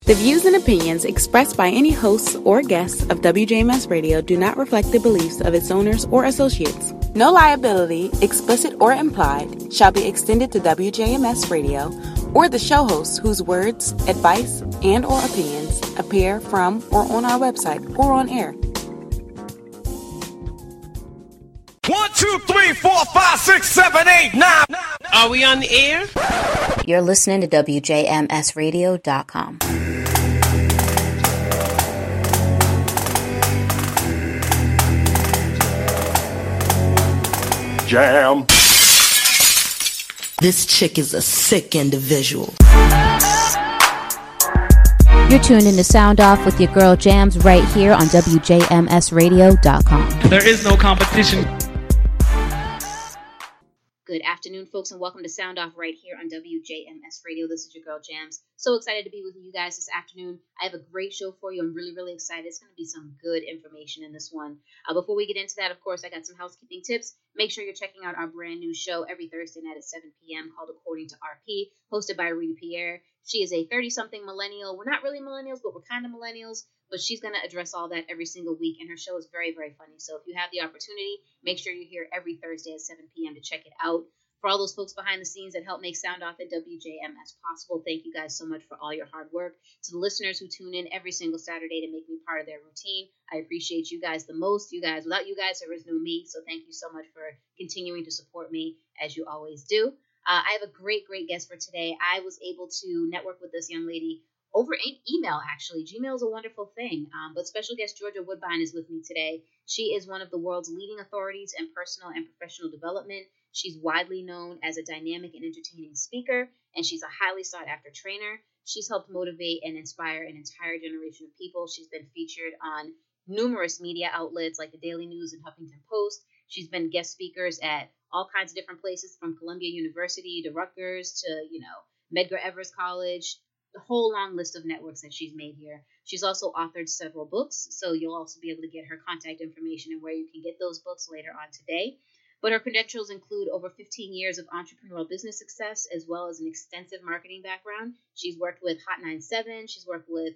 The views and opinions expressed by any hosts or guests of WJMS Radio do not reflect the beliefs of its owners or associates. No liability, explicit or implied, shall be extended to WJMS Radio or the show hosts whose words, advice, and or opinions appear from or on our website or on air. 1, 2, 3, 4, 5, 6, 7, 8, 9. Are we on the air? You're listening to WJMSradio.com. Jam. This chick is a sick individual. You're tuned in to Sound Off with your girl Jams right here on WJMSradio.com. There is no competition. Good afternoon, folks, and welcome to Sound Off right here on WJMS Radio. This is your girl Jams. So excited to be with you guys this afternoon. I have a great show for you. I'm really excited. It's going to be some good information in this one. Before we get into that, of course, I got some housekeeping tips. Make sure you're checking out our brand new show every Thursday night at 7 p.m. called According to RP, hosted by Rita Pierre. She is a 30-something millennial. We're not really millennials, but we're kind of millennials. But she's going to address all that every single week, and her show is very funny. So if you have the opportunity, make sure you're here every Thursday at 7 p.m. to check it out. For all those folks behind the scenes that help make Sound Off at WJMS possible, thank you guys so much for all your hard work. To the listeners who tune in every single Saturday to make me part of their routine, I appreciate you guys the most. Without you guys, there is no me. So thank you so much for continuing to support me as you always do. I have a great guest for today. I was able to network with this young lady over email, actually. Gmail is a wonderful thing. But special guest Georgia Woodbine is with me today. She is one of the world's leading authorities in personal and professional development. She's widely known as a dynamic and entertaining speaker, and she's a highly sought-after trainer. She's helped motivate and inspire an entire generation of people. She's been featured on numerous media outlets like the Daily News and Huffington Post. She's been guest speakers at all kinds of different places, from Columbia University to Rutgers to, Medgar Evers College. A whole long list of networks that she's made here. She's also authored several books, so you'll also be able to get her contact information and where you can get those books later on today. But her credentials include over 15 years of entrepreneurial business success, as well as an extensive marketing background. She's worked with Hot 97, she's worked with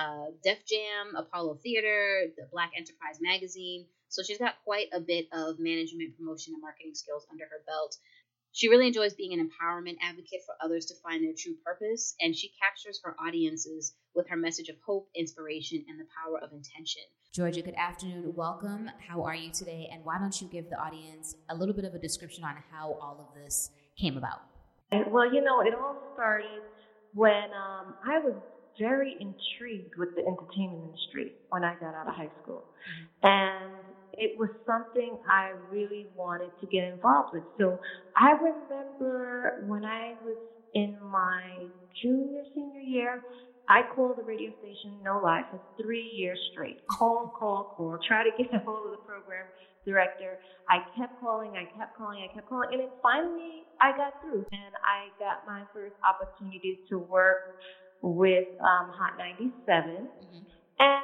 Def Jam, Apollo Theater, the Black Enterprise magazine. So she's got quite a bit of management, promotion, and marketing skills under her belt. She really enjoys being an empowerment advocate for others to find their true purpose, and she captures her audiences with her message of hope, inspiration, and the power of intention. Georgia, good afternoon. Welcome. How are you today? And why don't you give the audience a little bit of a description on how all of this came about? Well, it all started when I was very intrigued with the entertainment industry when I got out of high school. And it was something I really wanted to get involved with. So I remember when I was in my senior year, I called the radio station No Lie for 3 years straight. Call, try to get a hold of the program director. I kept calling, and then finally I got through, and I got my first opportunity to work with Hot 97. And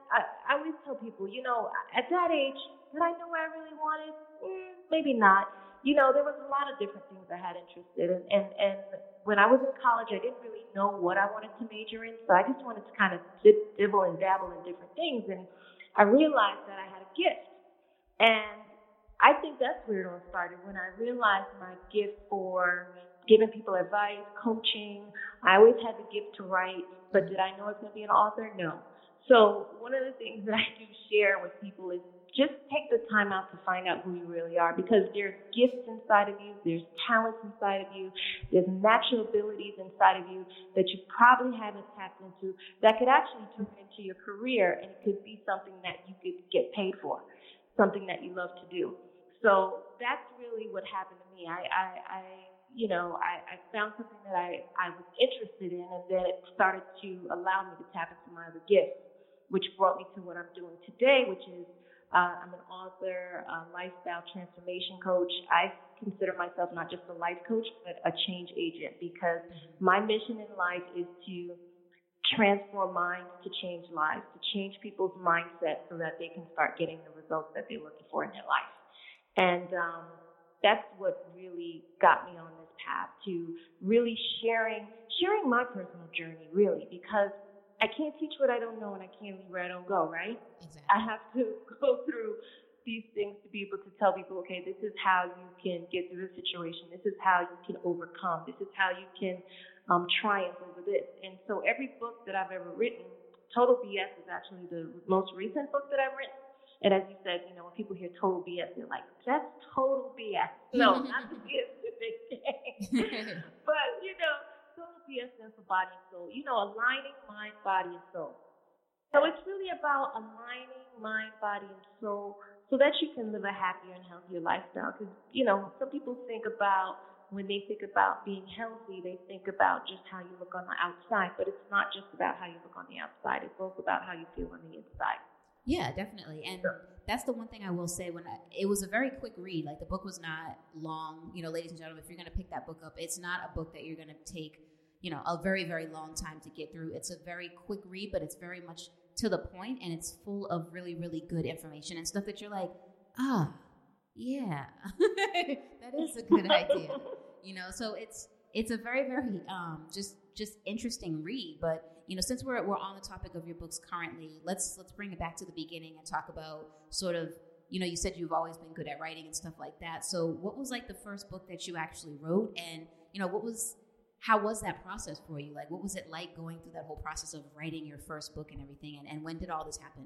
I always tell people, at that age, did I know what I really wanted? Maybe not. There was a lot of different things I had interest in. And when I was in college, I didn't really know what I wanted to major in. So I just wanted to kind of dibble and dabble in different things. And I realized that I had a gift. And I think that's where it all started, when I realized my gift for giving people advice, coaching. I always had the gift to write, but did I know I was going to be an author? No. So one of the things that I do share with people is just take the time out to find out who you really are, because there's gifts inside of you, there's talents inside of you, there's natural abilities inside of you that you probably haven't tapped into that could actually turn into your career, and it could be something that you could get paid for, something that you love to do. So that's really what happened to me. I found something that I was interested in, and then it started to allow me to tap into my other gifts, which brought me to what I'm doing today, which is I'm an author, a lifestyle transformation coach. I consider myself not just a life coach, but a change agent, because my mission in life is to transform minds to change lives, to change people's mindset so that they can start getting the results that they're looking for in their life. And that's what really got me on this path, to really sharing my personal journey, really, because I can't teach what I don't know, and I can't leave where I don't go, right? Exactly. I have to go through these things to be able to tell people, okay, this is how you can get through the situation. This is how you can overcome. This is how you can triumph over this. And so every book that I've ever written, Total BS is actually the most recent book that I've written. And as you said, when people hear total BS, they're like, that's total BS. No, not the BS big thing. But, total BS stands for body and soul. Aligning mind, body, and soul. So it's really about aligning mind, body, and soul so that you can live a happier and healthier lifestyle. Because, some people think about, when they think about being healthy, they think about just how you look on the outside. But it's not just about how you look on the outside. It's also about how you feel on the inside. Yeah, definitely. And that's the one thing I will say. It was a very quick read. Like, the book was not long. Ladies and gentlemen, if you're going to pick that book up, it's not a book that you're going to take, a very, very long time to get through. It's a very quick read, but it's very much to the point, and it's full of really, really good information and stuff that you're like, yeah, that is a good idea. So it's a very, very just interesting read. But since we're on the topic of your books currently, let's bring it back to the beginning and talk about sort of, you said you've always been good at writing and stuff like that. So what was like the first book that you actually wrote, and how was that process for you? Like, what was it like going through that whole process of writing your first book and everything? And when did all this happen?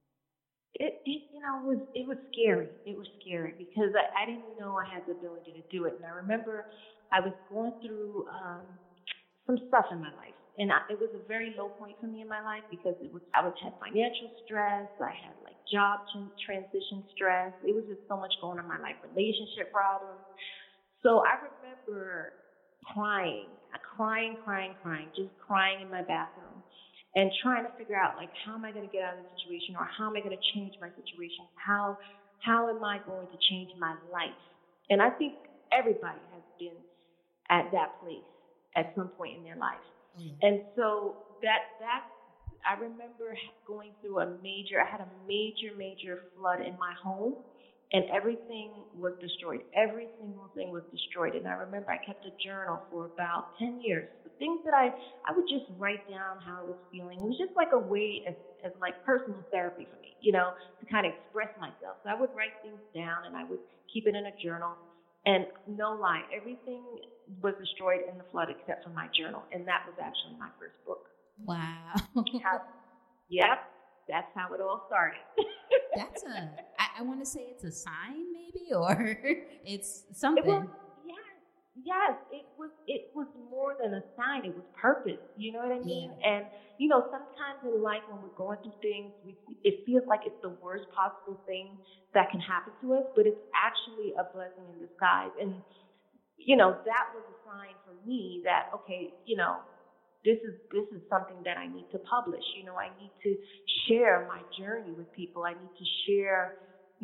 It was scary. It was scary because I didn't know I had the ability to do it. And I remember I was going through some stuff in my life. And it was a very low point for me in my life because I had financial stress. I had like job transition stress. It was just so much going on in my life, relationship problems. So I remember crying, just crying in my bathroom and trying to figure out, like, how am I going to get out of the situation, or how am I going to change my situation? How am I going to change my life? And I think everybody has been at that place at some point in their life. Mm-hmm. And so that I remember going through I had a major flood in my home. And everything was destroyed. Every single thing was destroyed. And I remember I kept a journal for about 10 years. The things that I would just write down how I was feeling. It was just like a way as like personal therapy for me, to kind of express myself. So I would write things down and I would keep it in a journal. And no lie, everything was destroyed in the flood except for my journal. And that was actually my first book. Wow. Yep. That's how it all started. I want to say it's a sign maybe, or it's something. Yes. It was more than a sign. It was purpose. You know what I mean? Yeah. And, sometimes in life when we're going through things, it feels like it's the worst possible thing that can happen to us, but it's actually a blessing in disguise. And, that was a sign for me that, okay, this is something that I need to publish. I need to share my journey with people. I need to share,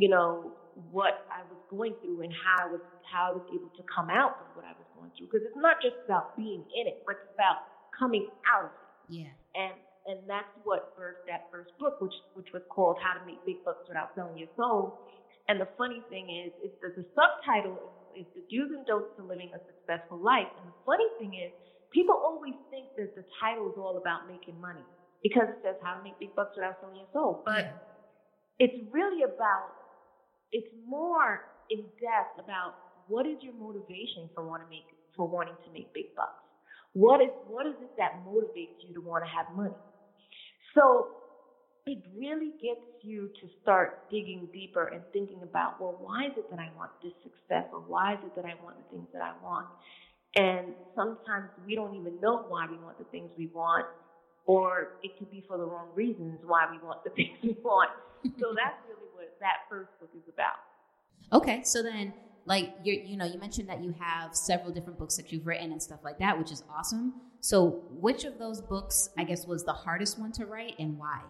what I was going through and how I was able to come out of what I was going through. Because it's not just about being in it, but it's about coming out of it. Yeah. And that's what birthed that first book, which was called How to Make Big Bucks Without Selling Your Soul. And the funny thing is that the subtitle is The Do's and Don'ts to Living a Successful Life. And the funny thing is, people always think that the title is all about making money because it says how to make big bucks without selling your soul. But it's really it's more in depth about what is your motivation for wanting to make big bucks. What is it that motivates you to want to have money? So it really gets you to start digging deeper and thinking about, well, why is it that I want this success, or why is it that I want the things that I want? And sometimes we don't even know why we want the things we want, or it could be for the wrong reasons why we want the things we want. So that's really what that first book is about. Okay, so then, like, you mentioned that you have several different books that you've written and stuff like that, which is awesome. So which of those books, I guess, was the hardest one to write, and why?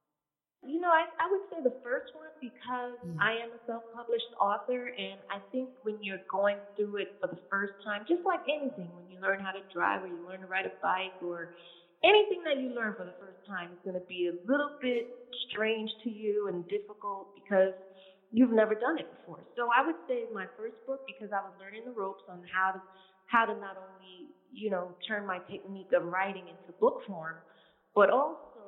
I would say the first one, because I am a self-published author, and I think when you're going through it for the first time, just like anything, when you learn how to drive or you learn to ride a bike or anything that you learn for the first time is going to be a little bit strange to you and difficult because you've never done it before. So I would say my first book, because I was learning the ropes on how to not only, turn my technique of writing into book form, but also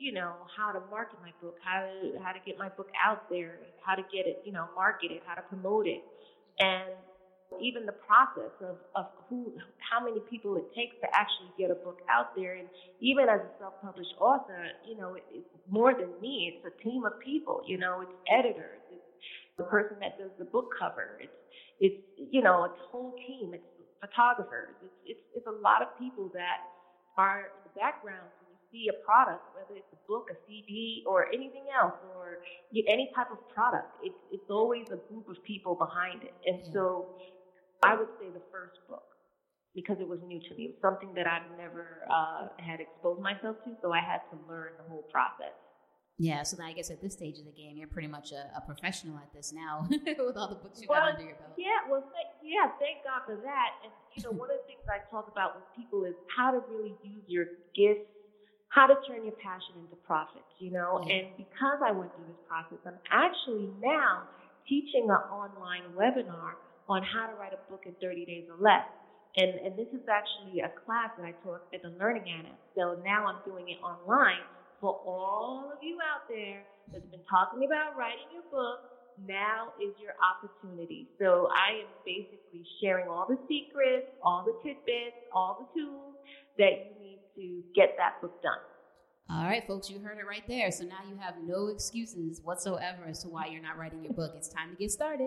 how to market my book, how to get my book out there, how to get it, market it, how to promote it, and even the process of how many people it takes to actually get a book out there. And even as a self-published author, it's more than me. It's a team of people. It's editors, it's the person that does the book cover, it's a whole team. It's photographers. It's a lot of people that are in the background when you see a product, whether it's a book, a CD, or anything else, or any type of product. It's always a group of people behind it. And so I would say the first book, because it was new to me. It was something that I've never had exposed myself to, so I had to learn the whole process. Yeah, so then I guess at this stage of the game, you're pretty much a professional at this now with all the books you got under your belt. Yeah, thank God for that. And, one of the things I talk about with people is how to really use your gifts, how to turn your passion into profits, And because I went through this process, I'm actually now teaching an online webinar on how to write a book in 30 days or less. And this is actually a class that I taught at the Learning Annex. So now I'm doing it online. For all of you out there that's been talking about writing your book, now is your opportunity. So I am basically sharing all the secrets, all the tidbits, all the tools that you need to get that book done. All right, folks, you heard it right there. So now you have no excuses whatsoever as to why you're not writing your book. It's time to get started.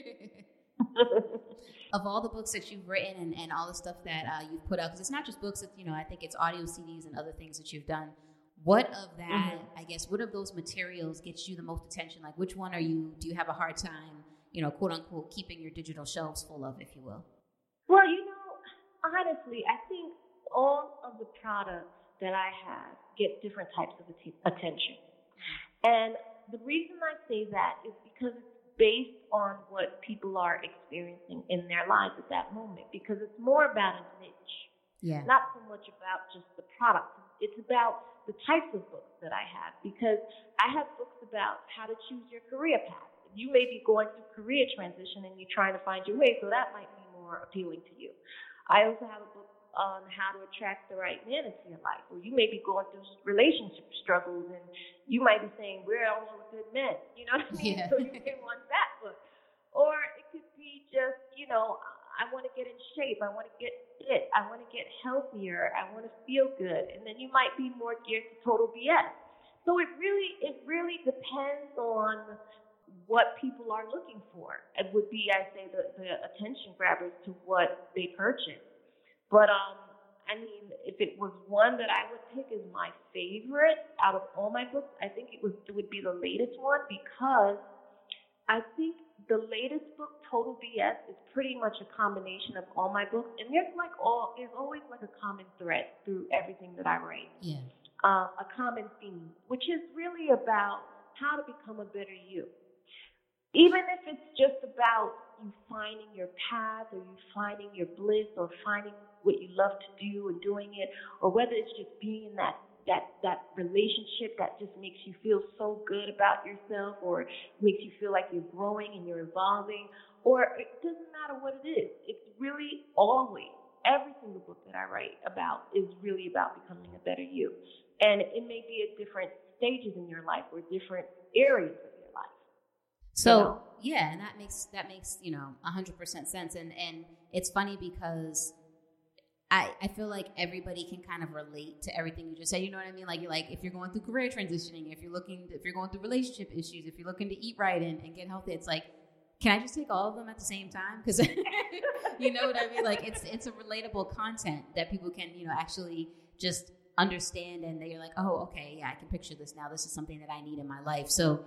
Of all the books that you've written and all the stuff that you've put out, because it's not just books, it's, I think it's audio CDs and other things that you've done. What of that, what of those materials gets you the most attention? Like, which one do you have a hard time, quote unquote, keeping your digital shelves full of, if you will? Well, honestly, I think all of the products that I have get different types of attention. And the reason I say that is because it's based on what people are experiencing in their lives at that moment, because it's more about a niche. Yeah. Not so much about just the product. It's about the types of books that I have, because I have books about how to choose your career path. You may be going through career transition and you're trying to find your way, so that might be more appealing to you. I also have a book on how to attract the right man into your life, or you may be going through relationship struggles and you might be saying, where are all the good men? You know what I mean? Yeah. So you may want that book. Or it could be just, I want to get in shape. I want to get fit. I want to get healthier. I want to feel good. And then you might be more geared to total BS. So it really depends on what people are looking for. It would be, I say, the attention grabbers to what they purchase. But, if it was one that I would pick as my favorite out of all my books, I think it would be the latest one, because I think the latest book, Total BS, is pretty much a combination of all my books, and there's always like a common thread through everything that I write. Yeah. A common theme, which is really about how to become a better you. Even if it's just about you finding your path, or you finding your bliss, or finding what you love to do and doing it, or whether it's just being in that relationship that just makes you feel so good about yourself, or makes you feel like you're growing and you're evolving, or it doesn't matter what it is. It's really always, every single book that I write about is really about becoming a better you. And it may be at different stages in your life or different areas of your life. So, yeah, and that makes 100% sense. And it's funny because I feel like everybody can kind of relate to everything you just said. You know what I mean? Like if you're going through career transitioning, if you're going through relationship issues, if you're looking to eat right and get healthy, it's like, can I just take all of them at the same time? Because you know what I mean? Like it's a relatable content that people can, actually just understand, and they're like, oh, okay, yeah, I can picture this now. This is something that I need in my life. So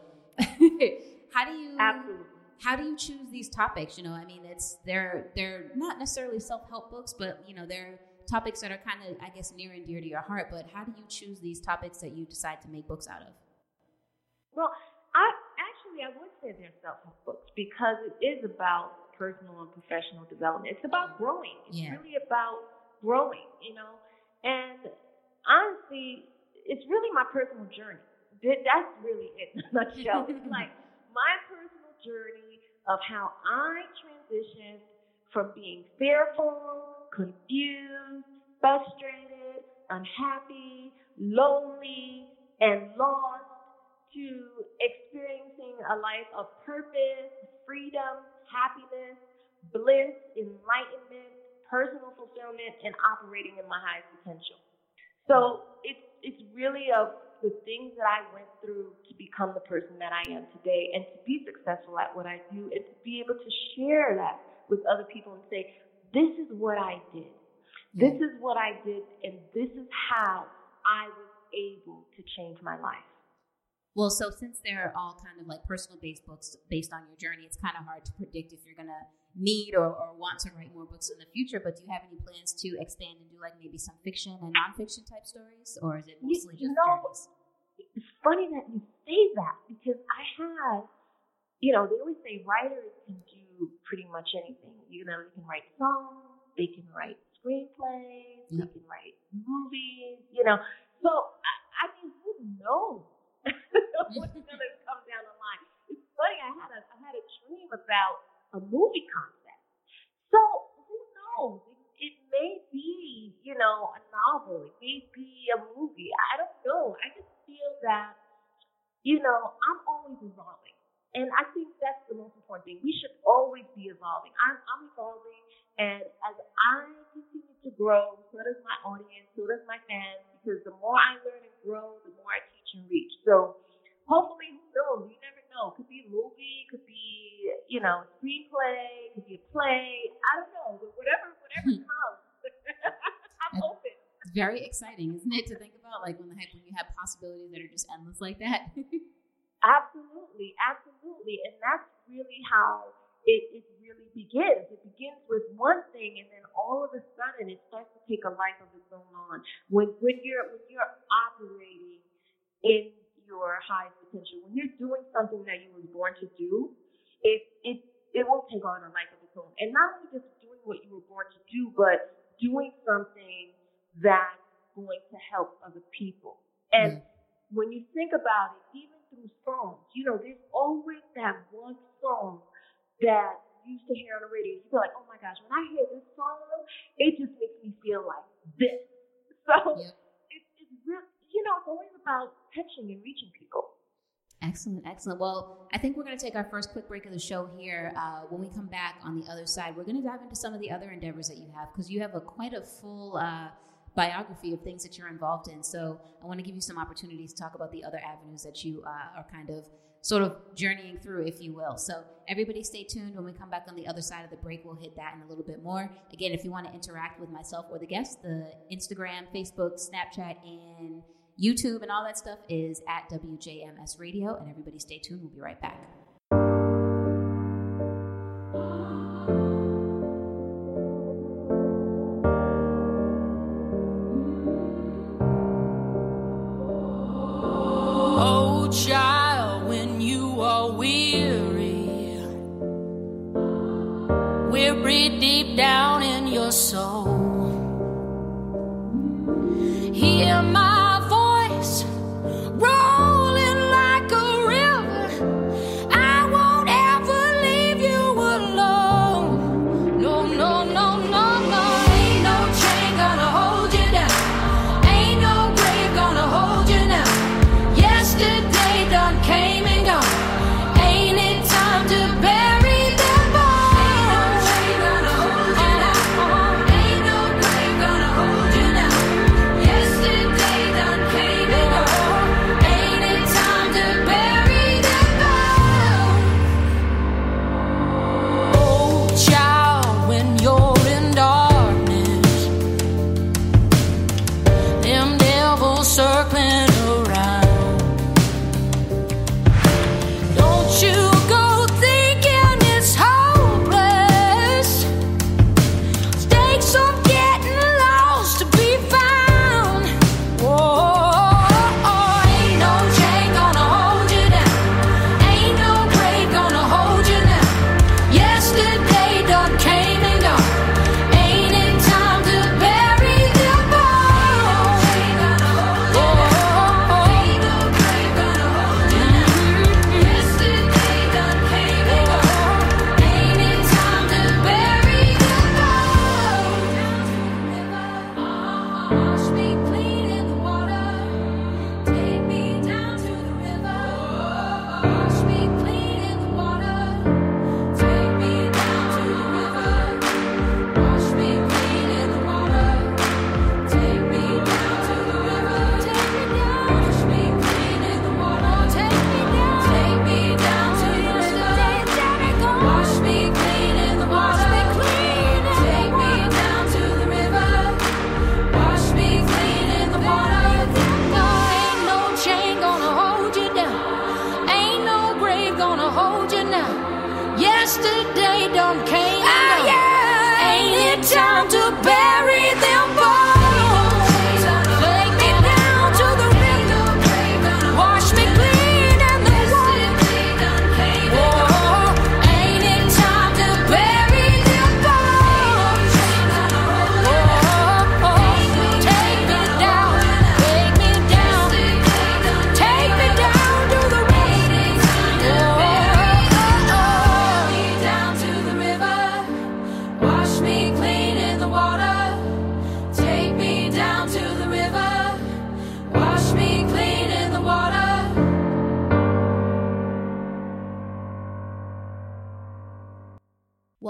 How do you choose these topics? They're not necessarily self-help books, but they're topics that are kind of, I guess, near and dear to your heart. But how do you choose these topics that you decide to make books out of? Well, I would say they're self-help books, because it is about personal and professional development. It's about growing. It's really about growing, And honestly, it's really my personal journey. That's really it in a nutshell. It's like my personal journey of how I transitioned from being fearful, confused, frustrated, unhappy, lonely, and lost to experiencing a life of purpose, freedom, happiness, bliss, enlightenment, personal fulfillment, and operating in my highest potential. So it's really the things that I went through to become the person that I am today and to be successful at what I do and to be able to share that with other people and say, this is what I did. This is what I did, and this is how I was able to change my life. Well, so since they're all kind of like personal-based books based on your journey, it's kind of hard to predict if you're going to need or want to write more books in the future, but do you have any plans to expand and do like maybe some fiction and nonfiction type stories, or is it mostly just journeys? It's funny that you say that because I have, they always say writers can do pretty much anything. They can write songs, they can write screenplays, they can write movies, So, I mean, who knows what's going to come down the line? It's funny, I had a dream about a movie concept. So, who knows? It may be, a novel. It may be a movie. I don't know. I just feel that, I'm always evolving. And I think that's the most important thing. We should always be evolving. I'm evolving. And as I continue to grow, so does my audience, so does my fans, because the more I learn and grow, the more I teach and reach. So hopefully, who knows? You never know. It could be a movie, it could be, a screenplay, it could be a play. I don't know. But whatever comes, I'm open. It's very exciting, isn't it, to think about, like when you have possibilities that are just endless like that? Absolutely. And that's really how it really begins. It begins with one thing, and then all of a sudden it starts to take a life of its own on. When you're operating in your highest potential, when you're doing something that you were born to do, it will take on a life of its own. And not only just doing what you were born to do, but doing something that's going to help other people. And when you think about it, even through songs, there's always that one song that you used to hear on the radio. You go like, oh my gosh, when I hear this song, it just makes me feel like this. So it's really, it's always about touching and reaching people. Excellent. Well, I think we're going to take our first quick break of the show here. When we come back on the other side, we're going to dive into some of the other endeavors that you have, because you have quite a full biography of things that you're involved in. So I want to give you some opportunities to talk about the other avenues that you are kind of sort of journeying through, if you will. So everybody stay tuned. When we come back on the other side of the break, we'll hit that in a little bit more. Again, if you want to interact with myself or the guests, the Instagram, Facebook, Snapchat, and YouTube and all that stuff is at WJMS Radio. And everybody stay tuned. We'll be right back. Oh, child, when you are weary, weary deep down in your soul, hear my voice rolling like a river. I won't ever leave you alone. No, no, no, no, no. Ain't no chain gonna hold you down. Ain't no grave gonna hold you now. Yesterday done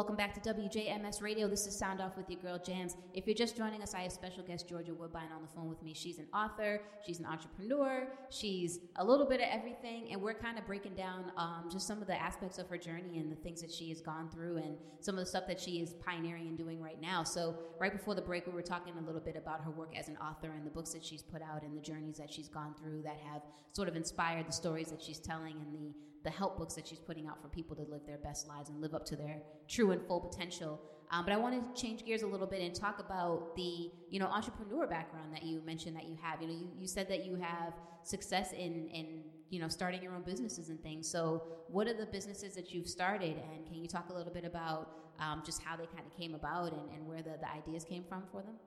Welcome back to WJMS Radio. This is Sound Off with your girl Jams. If you're just joining us, I have special guest Georgia Woodbine on the phone with me. She's an author, she's an entrepreneur, she's a little bit of everything, and we're kind of breaking down just some of the aspects of her journey and the things that she has gone through and some of the stuff that she is pioneering and doing right now. So right before the break, we were talking a little bit about her work as an author and the books that she's put out and the journeys that she's gone through that have sort of inspired the stories that she's telling and the help books that she's putting out for people to live their best lives and live up to their true and full potential. But I want to change gears a little bit and talk about the, entrepreneur background that you mentioned that you have. You said that you have success in starting your own businesses and things. So what are the businesses that you've started? And can you talk a little bit about just how they kind of came about and where the ideas came from for them?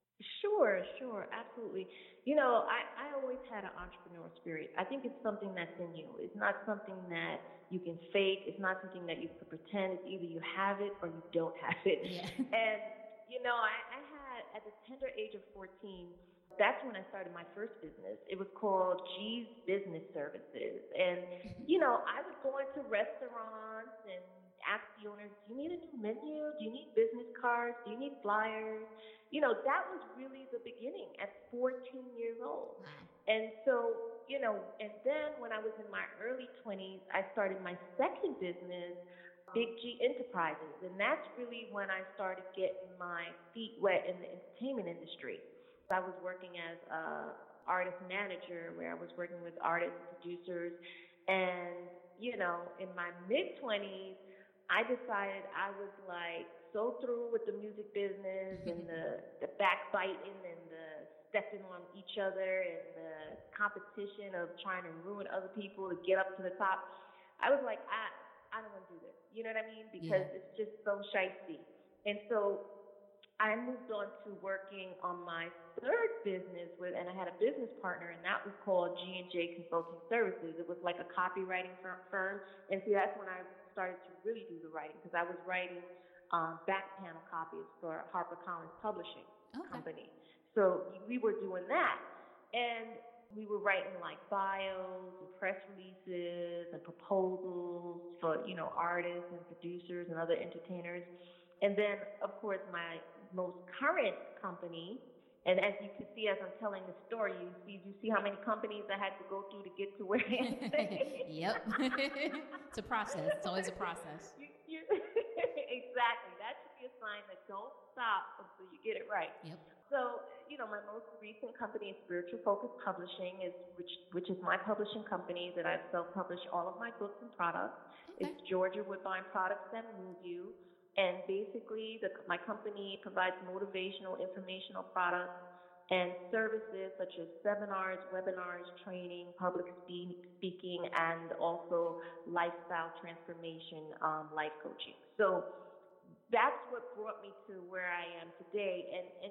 Sure, absolutely. I always had an entrepreneur spirit. I think it's something that's in you. It's not something that you can fake. It's not something that you can pretend. It's either you have it or you don't have it. Yeah. And, I had, at the tender age of 14, that's when I started my first business. It was called G's Business Services. And, I would go into restaurants and ask the owners, do you need a new menu? Do you need business cards? Do you need flyers? That was really the beginning at 14 years old. And so, and then when I was in my early 20s, I started my second business, Big G Enterprises. And that's really when I started getting my feet wet in the entertainment industry. I was working as an artist manager where I was working with artists and producers. And, in my mid-20s, I decided I was so through with the music business and the backbiting and the stepping on each other and the competition of trying to ruin other people to get up to the top. I was like, I don't want to do this. You know what I mean? Because it's just so shifty. And so I moved on to working on my third business and I had a business partner, and that was called G&J Consulting Services. It was like a copywriting firm. And see, that's when I started to really do the writing, because I was writing back panel copies for HarperCollins Publishing Company. So we were doing that. And we were writing bios and press releases and proposals for, artists and producers and other entertainers. And then, of course, my most current company, and as you can see as I'm telling the story, you see how many companies I had to go through to get to where I am today. Yep. It's a process. It's always a process. Exactly. That should be a sign that don't stop until you get it right. Yep. So, my most recent company is Spiritual Focus Publishing, which is my publishing company that I've self-published all of my books and products. Okay. It's Georgia Woodbine Products That Move You. And basically, my company provides motivational, informational products and services such as seminars, webinars, training, public speaking, and also lifestyle transformation, life coaching. So that's what brought me to where I am today. And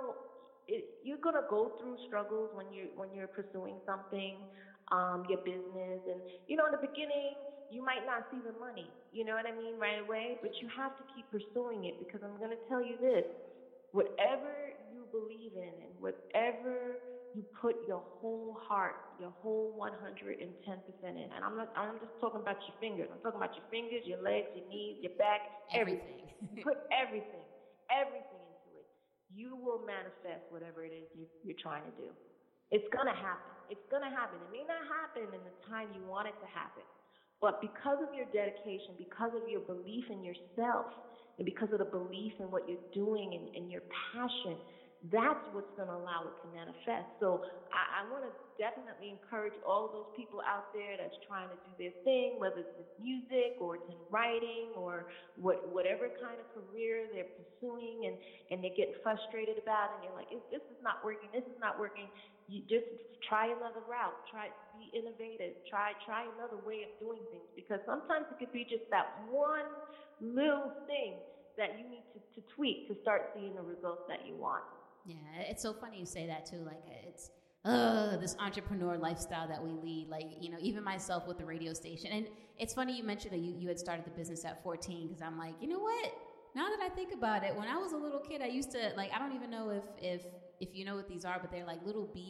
you're gonna go through struggles when you're pursuing something, your business, and in the beginning you might not see the money, right away, but you have to keep pursuing it, because I'm gonna tell you this: whatever you believe in and whatever you put your whole heart, your whole 110% in, and I'm just talking about your fingers. I'm talking about your fingers, your legs, your knees, your back, everything. You put everything into it. You will manifest whatever it is you're trying to do. It's going to happen. It's going to happen. It may not happen in the time you want it to happen, but because of your dedication, because of your belief in yourself, and because of the belief in what you're doing and your passion, that's what's going to allow it to manifest. So I want to definitely encourage all of those people out there that's trying to do their thing, whether it's in music or it's in writing or whatever kind of career they're pursuing, and they're getting frustrated about it, and you're like, this is not working, you just try another route, be innovative, try another way of doing things, because sometimes it could be just that one little thing that you need to tweak to start seeing the results that you want. Yeah, it's so funny you say that too. It's this entrepreneur lifestyle that we lead. Even myself with the radio station. And it's funny you mentioned that you had started the business at 14, because I'm like, you know what? Now that I think about it, when I was a little kid, I used to I don't even know if you know what these are, but they're like little bead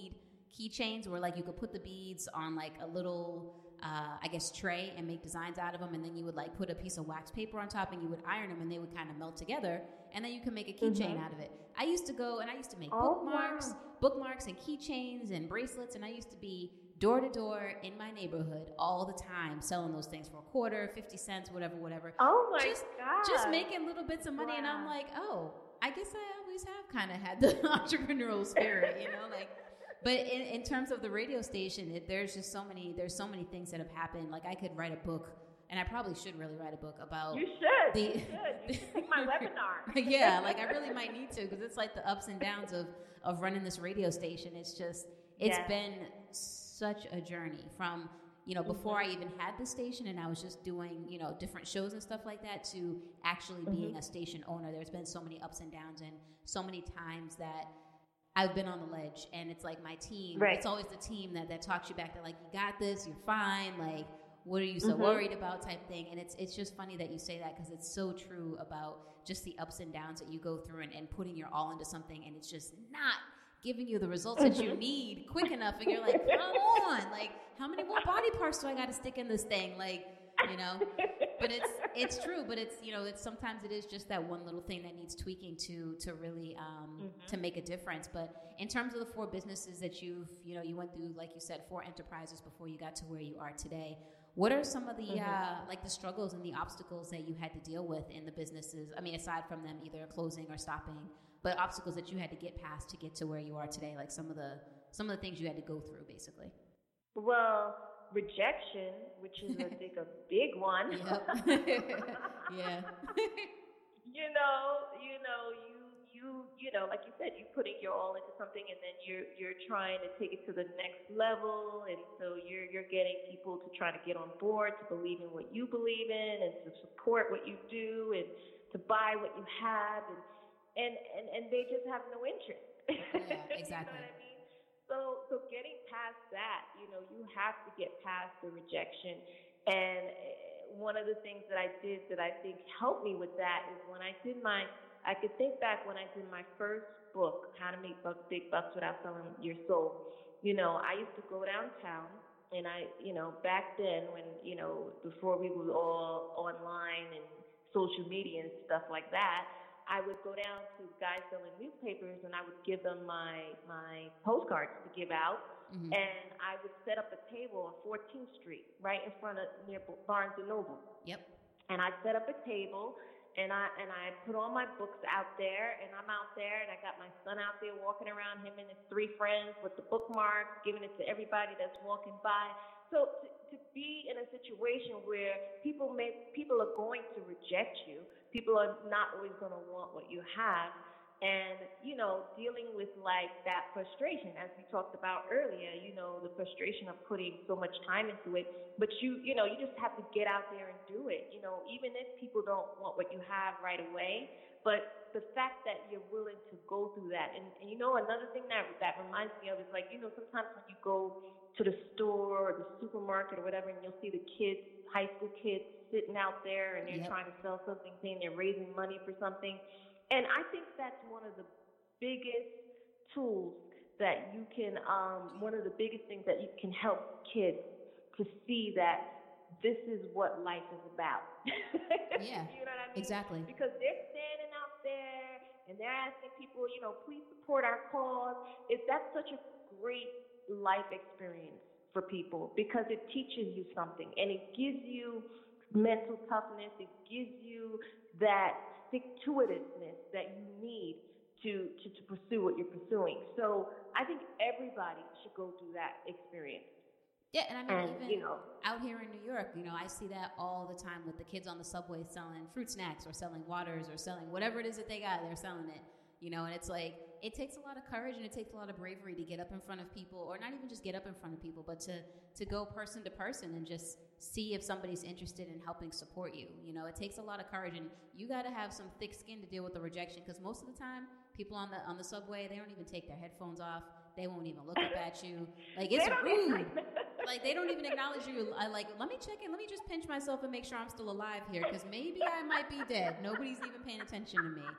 keychains where like you could put the beads on like a little I guess tray and make designs out of them, and then you would like put a piece of wax paper on top and you would iron them and they would kind of melt together, and then you can make a keychain out of it. I used to go and I used to make bookmarks and keychains and bracelets, and I used to be door to door in my neighborhood all the time selling those things for a quarter, 50 cents, whatever. Oh my God. Just making little bits of money. Wow. And I'm like, oh, I guess I always have kind of had the entrepreneurial spirit, you know, like. But in terms of the radio station, there's so many things that have happened. Like I could write a book, and I probably should really write a book about. You should. You should take my webinar. Yeah, like I really might need to, because it's like the ups and downs of running this radio station. It's been such a journey from, you know, before I even had the station and I was just doing, you know, different shows and stuff like that, to actually being a station owner. There's been so many ups and downs, and so many times that I've been on the ledge, and it's like my team. Right. It's always the team that talks you back. They're like, you got this, you're fine. Like, what are you so worried about type thing? And it's just funny that you say that, because it's so true about just the ups and downs that you go through and putting your all into something, and it's just not giving you the results that you need quick enough. And you're like, come on, like, how many more body parts do I got to stick in this thing? Like, you know, but it's true, but it's, you know, it's sometimes it is just that one little thing that needs tweaking to really to make a difference. But in terms of the 4 businesses that you went through, like you said, 4 enterprises before you got to where you are today, what are some of the like the struggles and the obstacles that you had to deal with in the businesses? I mean, aside from them either closing or stopping, but obstacles that you had to get past to get to where you are today, like some of the things you had to go through, basically. Well, rejection, which is I think a big one. Yep. Yeah. you know, like you said, you're putting your all into something, and then you're trying to take it to the next level, and so you're getting people to try to get on board, to believe in what you believe in, and to support what you do, and to buy what you have, and they just have no interest. Yeah, exactly. You know what I mean? So getting past that, you know, you have to get past the rejection. And one of the things that I did that I think helped me with that is when I could think back when I did my first book, How to Make Big Bucks Without Selling Your Soul. You know, I used to go downtown, and back then when, you know, before we were all online and social media and stuff like that, I would go down to guys selling newspapers, and I would give them my postcards to give out. And I would set up a table on 14th Street, right in front of near Barnes and Noble. Yep. And I set up a table, and I put all my books out there, and I'm out there, and I got my son out there walking around, him and his 3 friends with the bookmarks, giving it to everybody that's walking by. So to be in a situation where people are going to reject you, people are not always going to want what you have, and, you know, dealing with like that frustration, as we talked about earlier, you know, the frustration of putting so much time into it, but you just have to get out there and do it, you know, even if people don't want what you have right away. But the fact that you're willing to go through that, and you know, another thing that reminds me of is, like, you know, sometimes when you go to the store or the supermarket or whatever, and you'll see the kids, high school kids, sitting out there, and they're trying to sell something, saying they're raising money for something. And I think that's one of the biggest tools that you can, one of the biggest things that you can help kids to see that this is what life is about. Yeah, you know what I mean? Exactly. Because they're standing out there and they're asking people, you know, please support our cause. That's such a great life experience for people, because it teaches you something, and it gives you mental toughness. It gives you that stick-to-itiveness that you need to pursue what you're pursuing. So I think everybody should go through that experience. Yeah, and I mean, even you know, out here in New York, you know, I see that all the time with the kids on the subway selling fruit snacks or selling waters or selling whatever it is that they got, they're selling it. You know, and it's like, it takes a lot of courage and it takes a lot of bravery to get up in front of people, or not even just get up in front of people, but to go person to person and just see if somebody's interested in helping support you. You know, it takes a lot of courage, and you got to have some thick skin to deal with the rejection, because most of the time, people on the subway, they don't even take their headphones off. They won't even look up at you. Like, it's rude. Like, they don't even acknowledge you. Like, let me check in. Let me just pinch myself and make sure I'm still alive here, because maybe I might be dead. Nobody's even paying attention to me.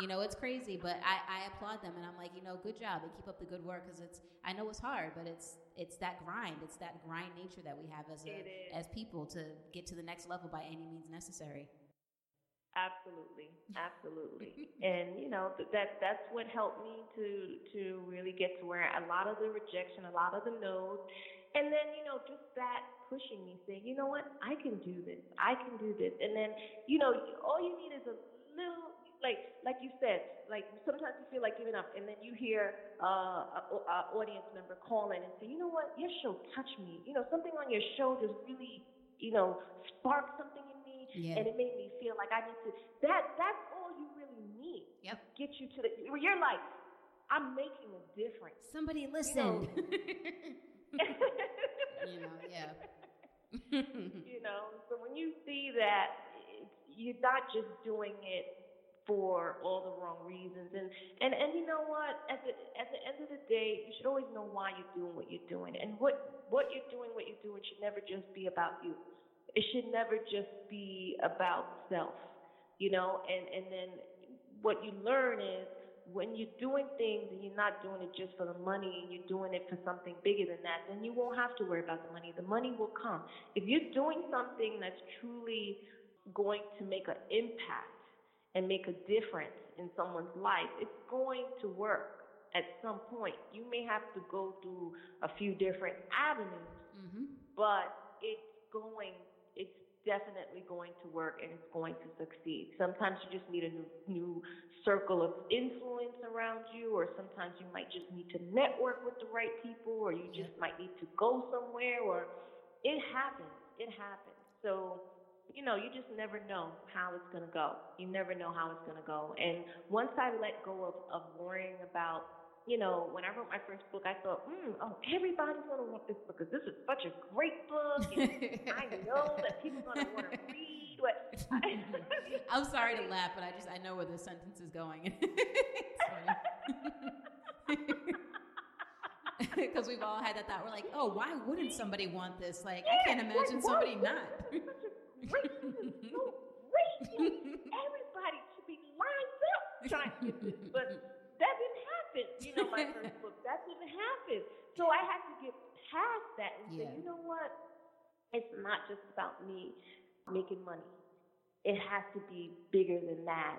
You know, it's crazy, but I applaud them, and I'm like, you know, good job, and keep up the good work, because I know it's hard, but it's that grind. It's that grind nature that we have as people to get to the next level by any means necessary. Absolutely. And, you know, that's what helped me to really get to where a lot of the rejection, a lot of the no's, and then, you know, just that pushing me, saying, you know what, I can do this. And then, you know, all you need is a little, like you said, like sometimes you feel like giving up, and then you hear a audience member call in and say, you know what, your show touched me. You know, something on your show just really, you know, sparked something in me, and it made me feel like I need to. That's all you really need. Yep. To get you to the. You're like, I'm making a difference. Somebody listen. You know, yeah. You know, so when you see that, you're not just doing it for all the wrong reasons, and you know what? At the end of the day, you should always know why you're doing what you're doing, and what you're doing should never just be about you. It should never just be about self, you know. And then what you learn is when you're doing things and you're not doing it just for the money, and you're doing it for something bigger than that, then you won't have to worry about the money. The money will come if you're doing something that's truly going to make an impact and make a difference in someone's life. It's going to work at some point. You may have to go through a few different avenues, but it's definitely going to work, and it's going to succeed. Sometimes you just need a new circle of influence around you, or sometimes you might just need to network with the right people, or you just might need to go somewhere, or it happens. So, you know, you just never know how it's going to go. You never know how it's going to go. And once I let go of worrying about, you know, when I wrote my first book, I thought, everybody's going to want this book because this is such a great book. And I know that people are going to want to read what I'm sorry to laugh, but I know where this sentence is going. It's funny. Because we've all had that thought. We're like, oh, why wouldn't somebody want this? Like, I can't imagine somebody not. This is such a great, this is so great. Everybody should be lined up trying to get this. But that didn't happen. You know, my first book, that didn't happen. So I had to get past that and say, you know what? It's not just about me making money. It has to be bigger than that.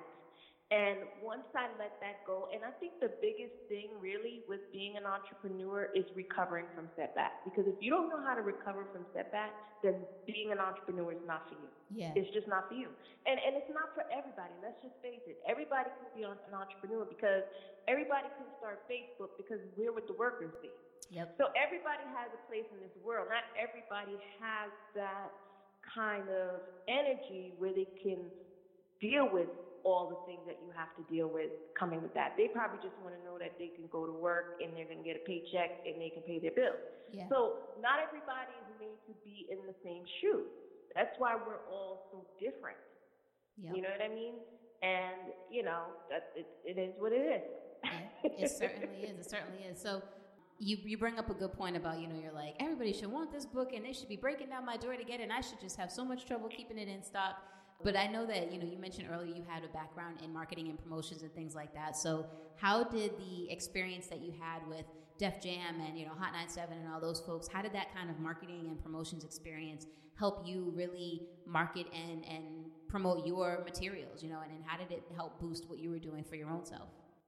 And once I let that go, and I think the biggest thing really with being an entrepreneur is recovering from setbacks. Because if you don't know how to recover from setbacks, then being an entrepreneur is not for you. Yeah. It's just not for you. And it's not for everybody. Let's just face it. Everybody can be an entrepreneur because everybody can start Facebook because we're what the workers do. Yep. So everybody has a place in this world. Not everybody has that kind of energy where they can deal with all the things that you have to deal with coming with that. They probably just want to know that they can go to work and they're going to get a paycheck and they can pay their bills. Yeah. So not everybody is made to be in the same shoes. That's why we're all so different. Yep. You know what I mean? And, you know, that it is what it is. Yeah, it certainly is. It certainly is. So you bring up a good point about, you know, you're like, everybody should want this book and they should be breaking down my door to get it, and I should just have so much trouble keeping it in stock. But I know that, you know, you mentioned earlier you had a background in marketing and promotions and things like that. So how did the experience that you had with Def Jam and, you know, Hot 97 and all those folks, how did that kind of marketing and promotions experience help you really market and promote your materials, you know, and how did it help boost what you were doing for your own self?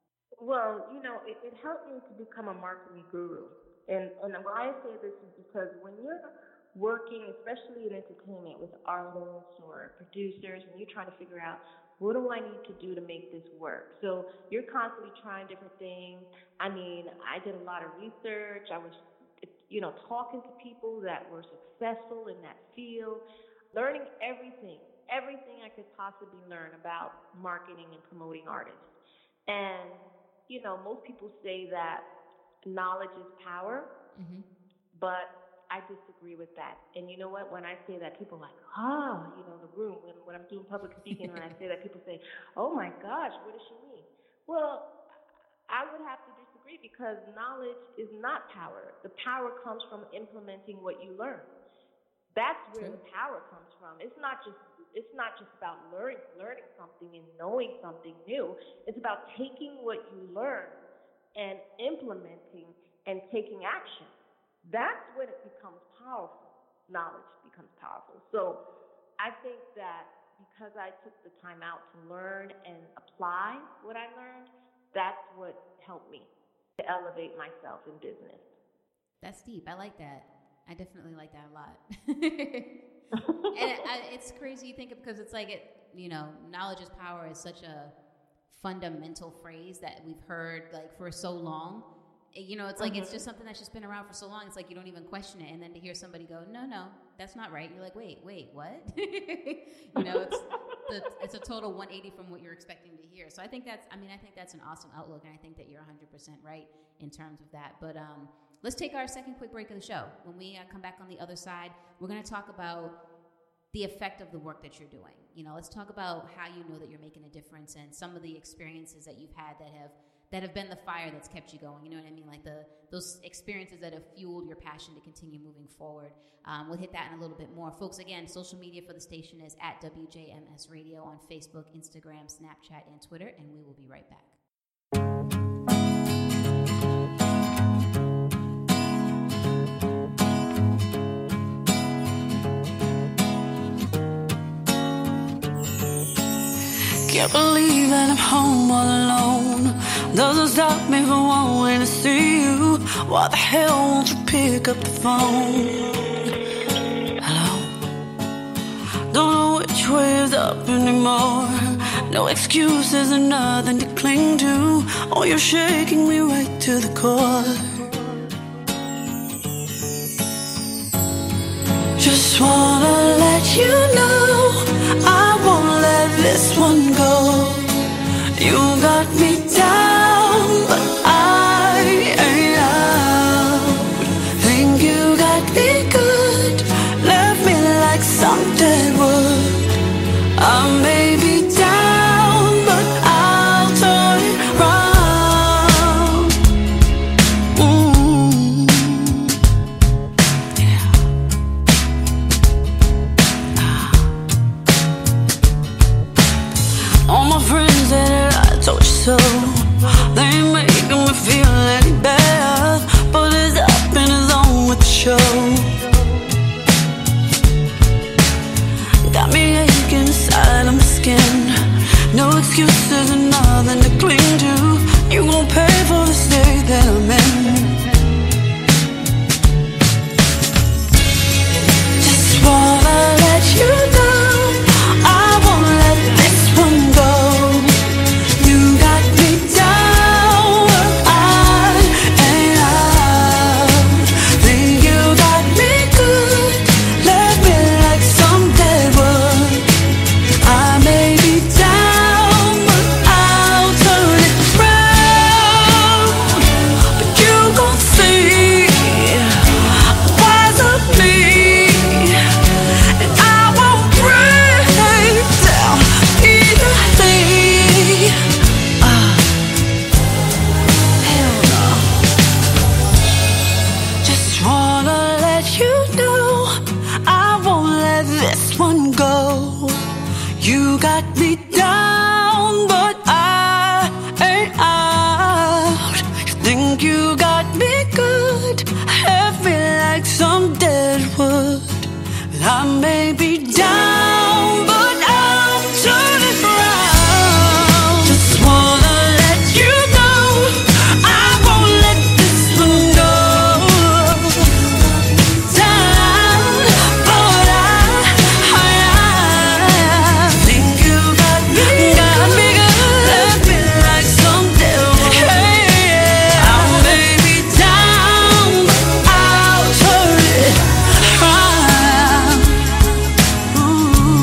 Well, you know, it helped me to become a marketing guru. And why I say this is because when you're working, especially in entertainment, with artists or producers, and you're trying to figure out, what do I need to do to make this work? So you're constantly trying different things. I mean, I did a lot of research. I was, you know, talking to people that were successful in that field, learning everything I could possibly learn about marketing and promoting artists. And, you know, most people say that knowledge is power, but I disagree with that. And you know what? When I say that, people are like, you know, the room, when I'm doing public speaking, when I say that, people say, oh my gosh, what does she mean? Well, I would have to disagree because knowledge is not power. The power comes from implementing what you learn. That's where the power comes from. It's not just it's not just about learning something and knowing something new. It's about taking what you learn and implementing and taking action. That's when it becomes powerful. Knowledge becomes powerful. So I think that because I took the time out to learn and apply what I learned, that's what helped me to elevate myself in business. That's deep. I like that. I definitely like that a lot. It's crazy you think of, because it's like, knowledge is power is such a fundamental phrase that we've heard like for so long. It's like, it's just something that's just been around for so long. It's like you don't even question it. And then to hear somebody go, no, that's not right. You're like, wait, what? It's a total 180 from what you're expecting to hear. So I think that's an awesome outlook. And I think that you're 100% right in terms of that. But let's take our second quick break of the show. When we come back on the other side, we're going to talk about the effect of the work that you're doing. Let's talk about how you know that you're making a difference and some of the experiences that you've had that have been the fire that's kept you going. You know what I mean? Like those experiences that have fueled your passion to continue moving forward. We'll hit that in a little bit more. Folks, again, social media for the station is at WJMS Radio on Facebook, Instagram, Snapchat, and Twitter, and we will be right back. Can't believe that I'm home all alone. Doesn't stop me from wanting to see you. Why the hell won't you pick up the phone? Hello? Don't know which way is up anymore. No excuses and nothing to cling to. Oh, you're shaking me right to the core. Just wanna let you know I won't let this one go. You got me down, but I ain't out. Think you got me good, left me like some dead wood. I may be down, but I'll turn it round. All my friends said that I told you so. They ain't making me feel any better, but it's up in his own with the show. Got me aching inside of my skin. No excuses and nothing to cling to. You gon' pay for the state that I'm in. Just wanna let you know I won't let this one go. You got me down, I ain't out. Think you got me good, left me like some dead wood. I may be down, but I'll turn it round. But you gon' see wise of me, and I won't break down easily. Hell no. Just wanna let you know I won't let this one go. You got me down, but I ain't out. You think you got me good, have me like some dead wood. I may be down, but I'll turn it round. Just wanna let you know I won't let this one go. Down, but I think you got me good, left me like some dead wood. Hey, I may be down, but I'll turn it round. Ooh.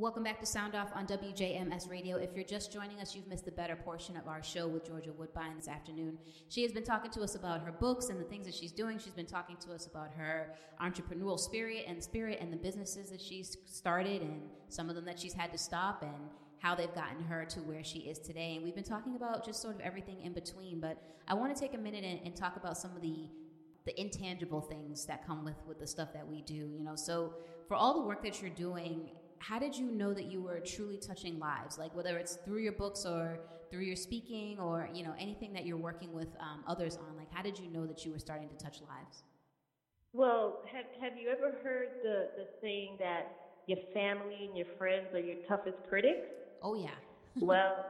Welcome back to Sound Off on WJMS Radio. If you're just joining us, you've missed the better portion of our show with Georgia Woodbine this afternoon. She has been talking to us about her books and the things that she's doing. She's been talking to us about her entrepreneurial spirit and the businesses that she's started and some of them that she's had to stop and how they've gotten her to where she is today. And we've been talking about just sort of everything in between. But I want to take a minute and talk about some of the intangible things that come with the stuff that we do. You know, so for all the work that you're doing, how did you know that you were truly touching lives? Like whether it's through your books or through your speaking or, you know, anything that you're working with others on, like how did you know that you were starting to touch lives? Well, have you ever heard the saying that your family and your friends are your toughest critics? Oh, yeah. Well,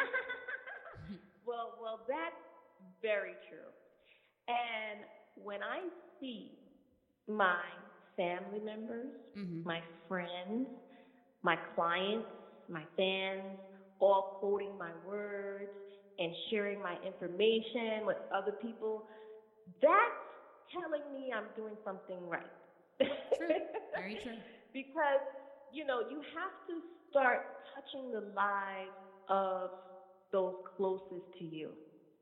well, that's very true. And when I see my family members, my friends, my clients, my fans, all quoting my words and sharing my information with other people, that's telling me I'm doing something right. True. Very true. Because, you know, you have to start touching the lives of those closest to you.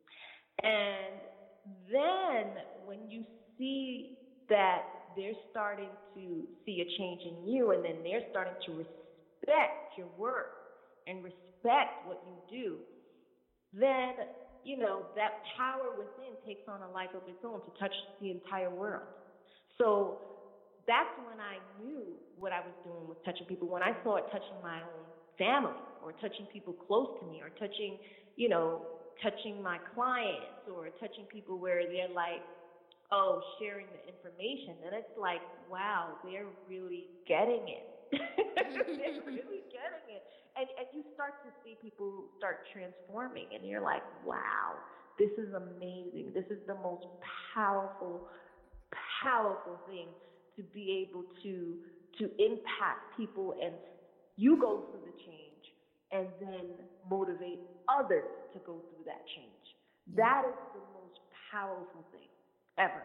And then when you see that they're starting to see a change in you, and then they're starting to respect your work and respect what you do, then, you know, that power within takes on a life of its own to touch the entire world. So that's when I knew what I was doing with touching people, when I saw it touching my own family or touching people close to me or touching, you know, touching my clients or touching people where they're like, oh, sharing the information. And it's like, wow, they're really getting it. They're really getting it. And you start to see people start transforming, and you're like, wow, this is amazing. This is the most powerful thing to be able to impact people, and you go through the change and then motivate others to go through that change. That is the most powerful thing ever.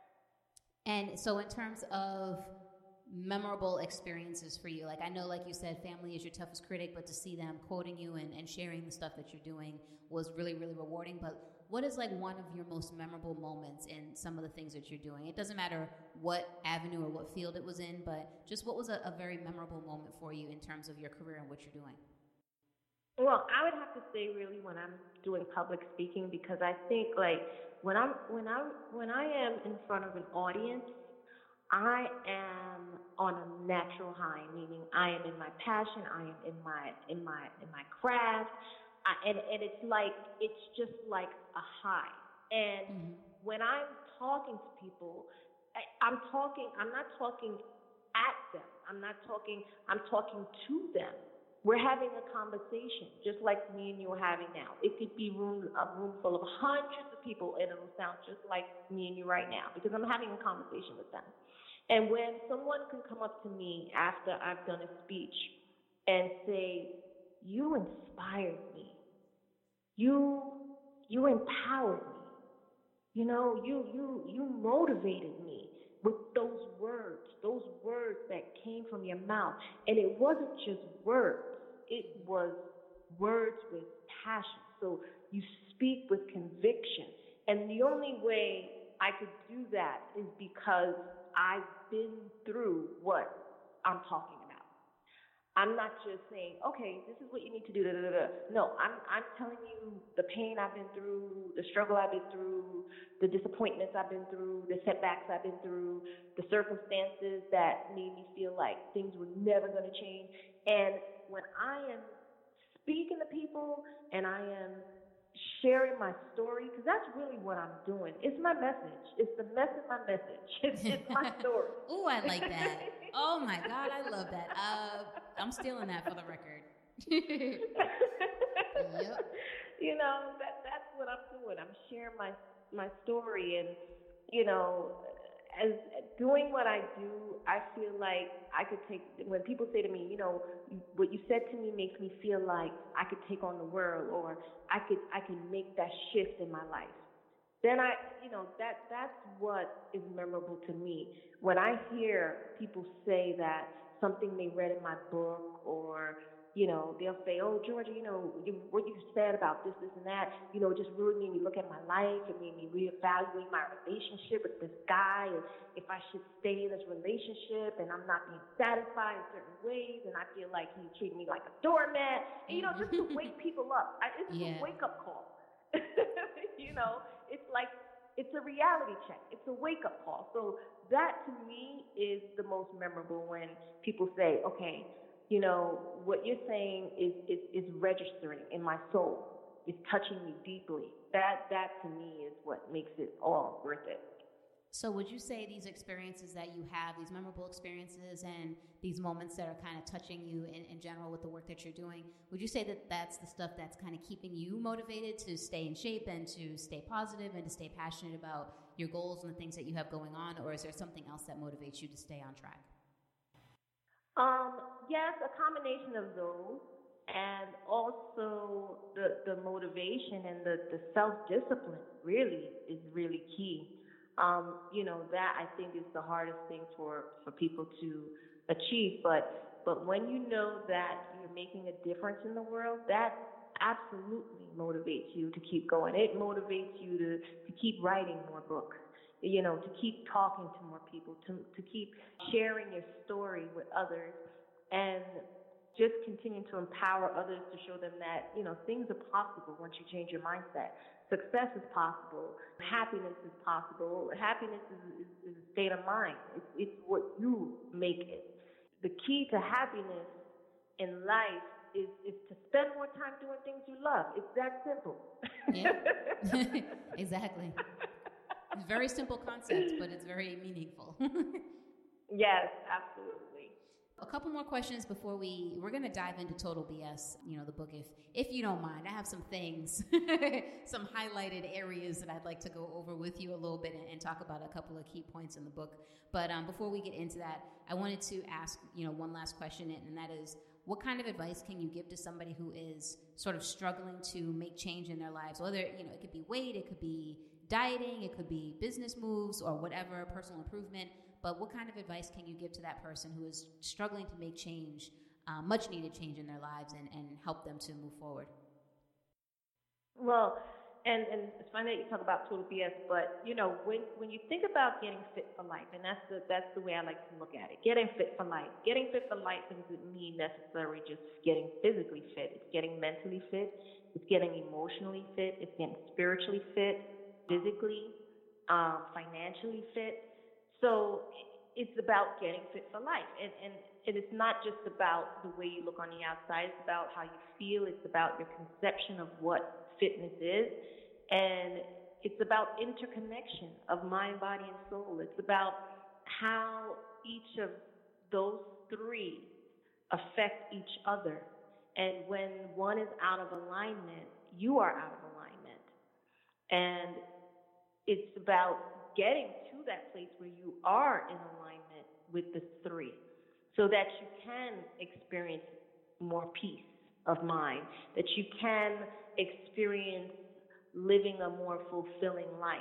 And so in terms of memorable experiences for you, like I know, like you said, family is your toughest critic, but to see them quoting you and sharing the stuff that you're doing was really, really rewarding. But what is like one of your most memorable moments in some of the things that you're doing? It doesn't matter what avenue or what field it was in, but just what was a very memorable moment for you in terms of your career and what you're doing? Well, I would have to say really when I'm doing public speaking, because I think like when I am in front of an audience, I am on a natural high, meaning I am in my passion, I am in my craft, and it's like it's just like a high. And when I'm talking to people, I'm not talking at them. I'm talking to them. We're having a conversation, just like me and you are having now. It could be a room full of hundreds of people, and it'll sound just like me and you right now, because I'm having a conversation with them. And when someone can come up to me after I've done a speech and say, you inspired me, you empowered me, you know, you motivated me with those words that came from your mouth. And it wasn't just words, it was words with passion. So you speak with conviction. And the only way I could do that is because I've been through what I'm talking about. I'm not just saying, okay, this is what you need to do. Da, da, da, da. No, I'm telling you the pain I've been through, the struggle I've been through, the disappointments I've been through, the setbacks I've been through, the circumstances that made me feel like things were never going to change. And when I am speaking to people and I am sharing my story, because that's really what I'm doing. It's my message. It's the message, my message. It's my story. Ooh, I like that. Oh my God, I love that. I'm stealing that for the record. Yep. You know, that's what I'm doing. I'm sharing my story, and you know, as doing what I do, I feel like I could take. When people say to me, you know, what you said to me makes me feel like I could take on the world, or I can make that shift in my life. Then that's what is memorable to me. When I hear people say that something they read in my book, or they'll say, "Oh, Georgia, what you said about this, and that, it just really made me look at my life. It made me reevaluate my relationship with this guy, and if I should stay in this relationship, and I'm not being satisfied in certain ways, and I feel like he's treating me like a doormat." And, just to wake people up. It's a wake-up call. It's like, it's a reality check. It's a wake-up call. So that, to me, is the most memorable, when people say, okay, what you're saying is registering in my soul. It's touching me deeply. That to me is what makes it all worth it. So would you say these experiences that you have, these memorable experiences and these moments that are kind of touching you in general with the work that you're doing, would you say that that's the stuff that's kind of keeping you motivated to stay in shape and to stay positive and to stay passionate about your goals and the things that you have going on? Or is there something else that motivates you to stay on track? Yes, a combination of those, and also the motivation and the self-discipline really is really key. That I think is the hardest thing for people to achieve. But when you know that you're making a difference in the world, that absolutely motivates you to keep going. It motivates you to keep writing more books. To keep talking to more people, to keep sharing your story with others, and just continue to empower others to show them that, things are possible once you change your mindset. Success is possible. Happiness is possible. Happiness is a state of mind. It's what you make it. The key to happiness in life is to spend more time doing things you love. It's that simple. Yeah, exactly. It's a very simple concept, but it's very meaningful. Yes, absolutely. A couple more questions before we're going to dive into Total BS, the book, if you don't mind. I have some things, some highlighted areas that I'd like to go over with you a little bit and talk about a couple of key points in the book. But before we get into that, I wanted to ask, one last question, and that is, what kind of advice can you give to somebody who is sort of struggling to make change in their lives? Whether, it could be weight, it could be dieting, it could be business moves or whatever, personal improvement. But what kind of advice can you give to that person who is struggling to make change, much needed change in their lives, and help them to move forward? Well, and it's funny that you talk about Total BS, but when you think about getting fit for life, and that's the way I like to look at it. Getting fit for life. Getting fit for life doesn't mean necessarily just getting physically fit. It's getting mentally fit. It's getting emotionally fit. It's getting spiritually fit, physically, financially fit. So it's about getting fit for life. And it's not just about the way you look on the outside. It's about how you feel. It's about your conception of what fitness is. And it's about interconnection of mind, body, and soul. It's about how each of those three affect each other. And when one is out of alignment, you are out of alignment. And it's about getting to that place where you are in alignment with the three, so that you can experience more peace of mind, that you can experience living a more fulfilling life.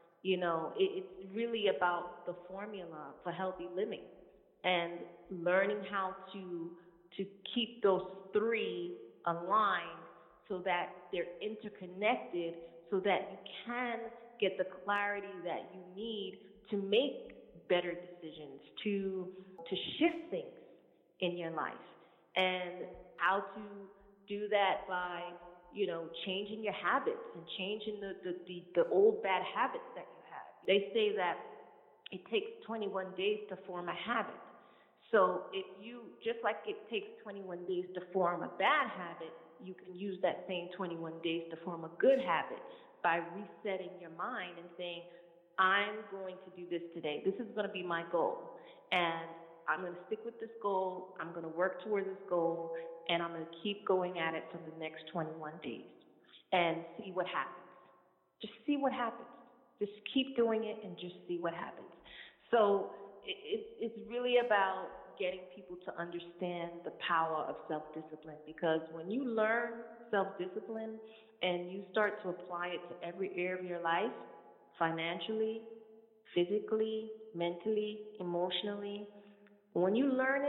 It's really about the formula for healthy living, and learning how to keep those three aligned so that they're interconnected, so that you can get the clarity that you need to make better decisions, to shift things in your life. And how to do that by, changing your habits and changing the old bad habits that you have. They say that it takes 21 days to form a habit. So if you, just like it takes 21 days to form a bad habit, you can use that same 21 days to form a good habit by resetting your mind and saying, I'm going to do this today. This is going to be my goal. And I'm going to stick with this goal. I'm going to work towards this goal. And I'm going to keep going at it for the next 21 days and see what happens. Just see what happens. Just keep doing it and just see what happens. So it's really about getting people to understand the power of self-discipline, because when you learn self-discipline and you start to apply it to every area of your life, financially, physically, mentally, emotionally, when you learn it,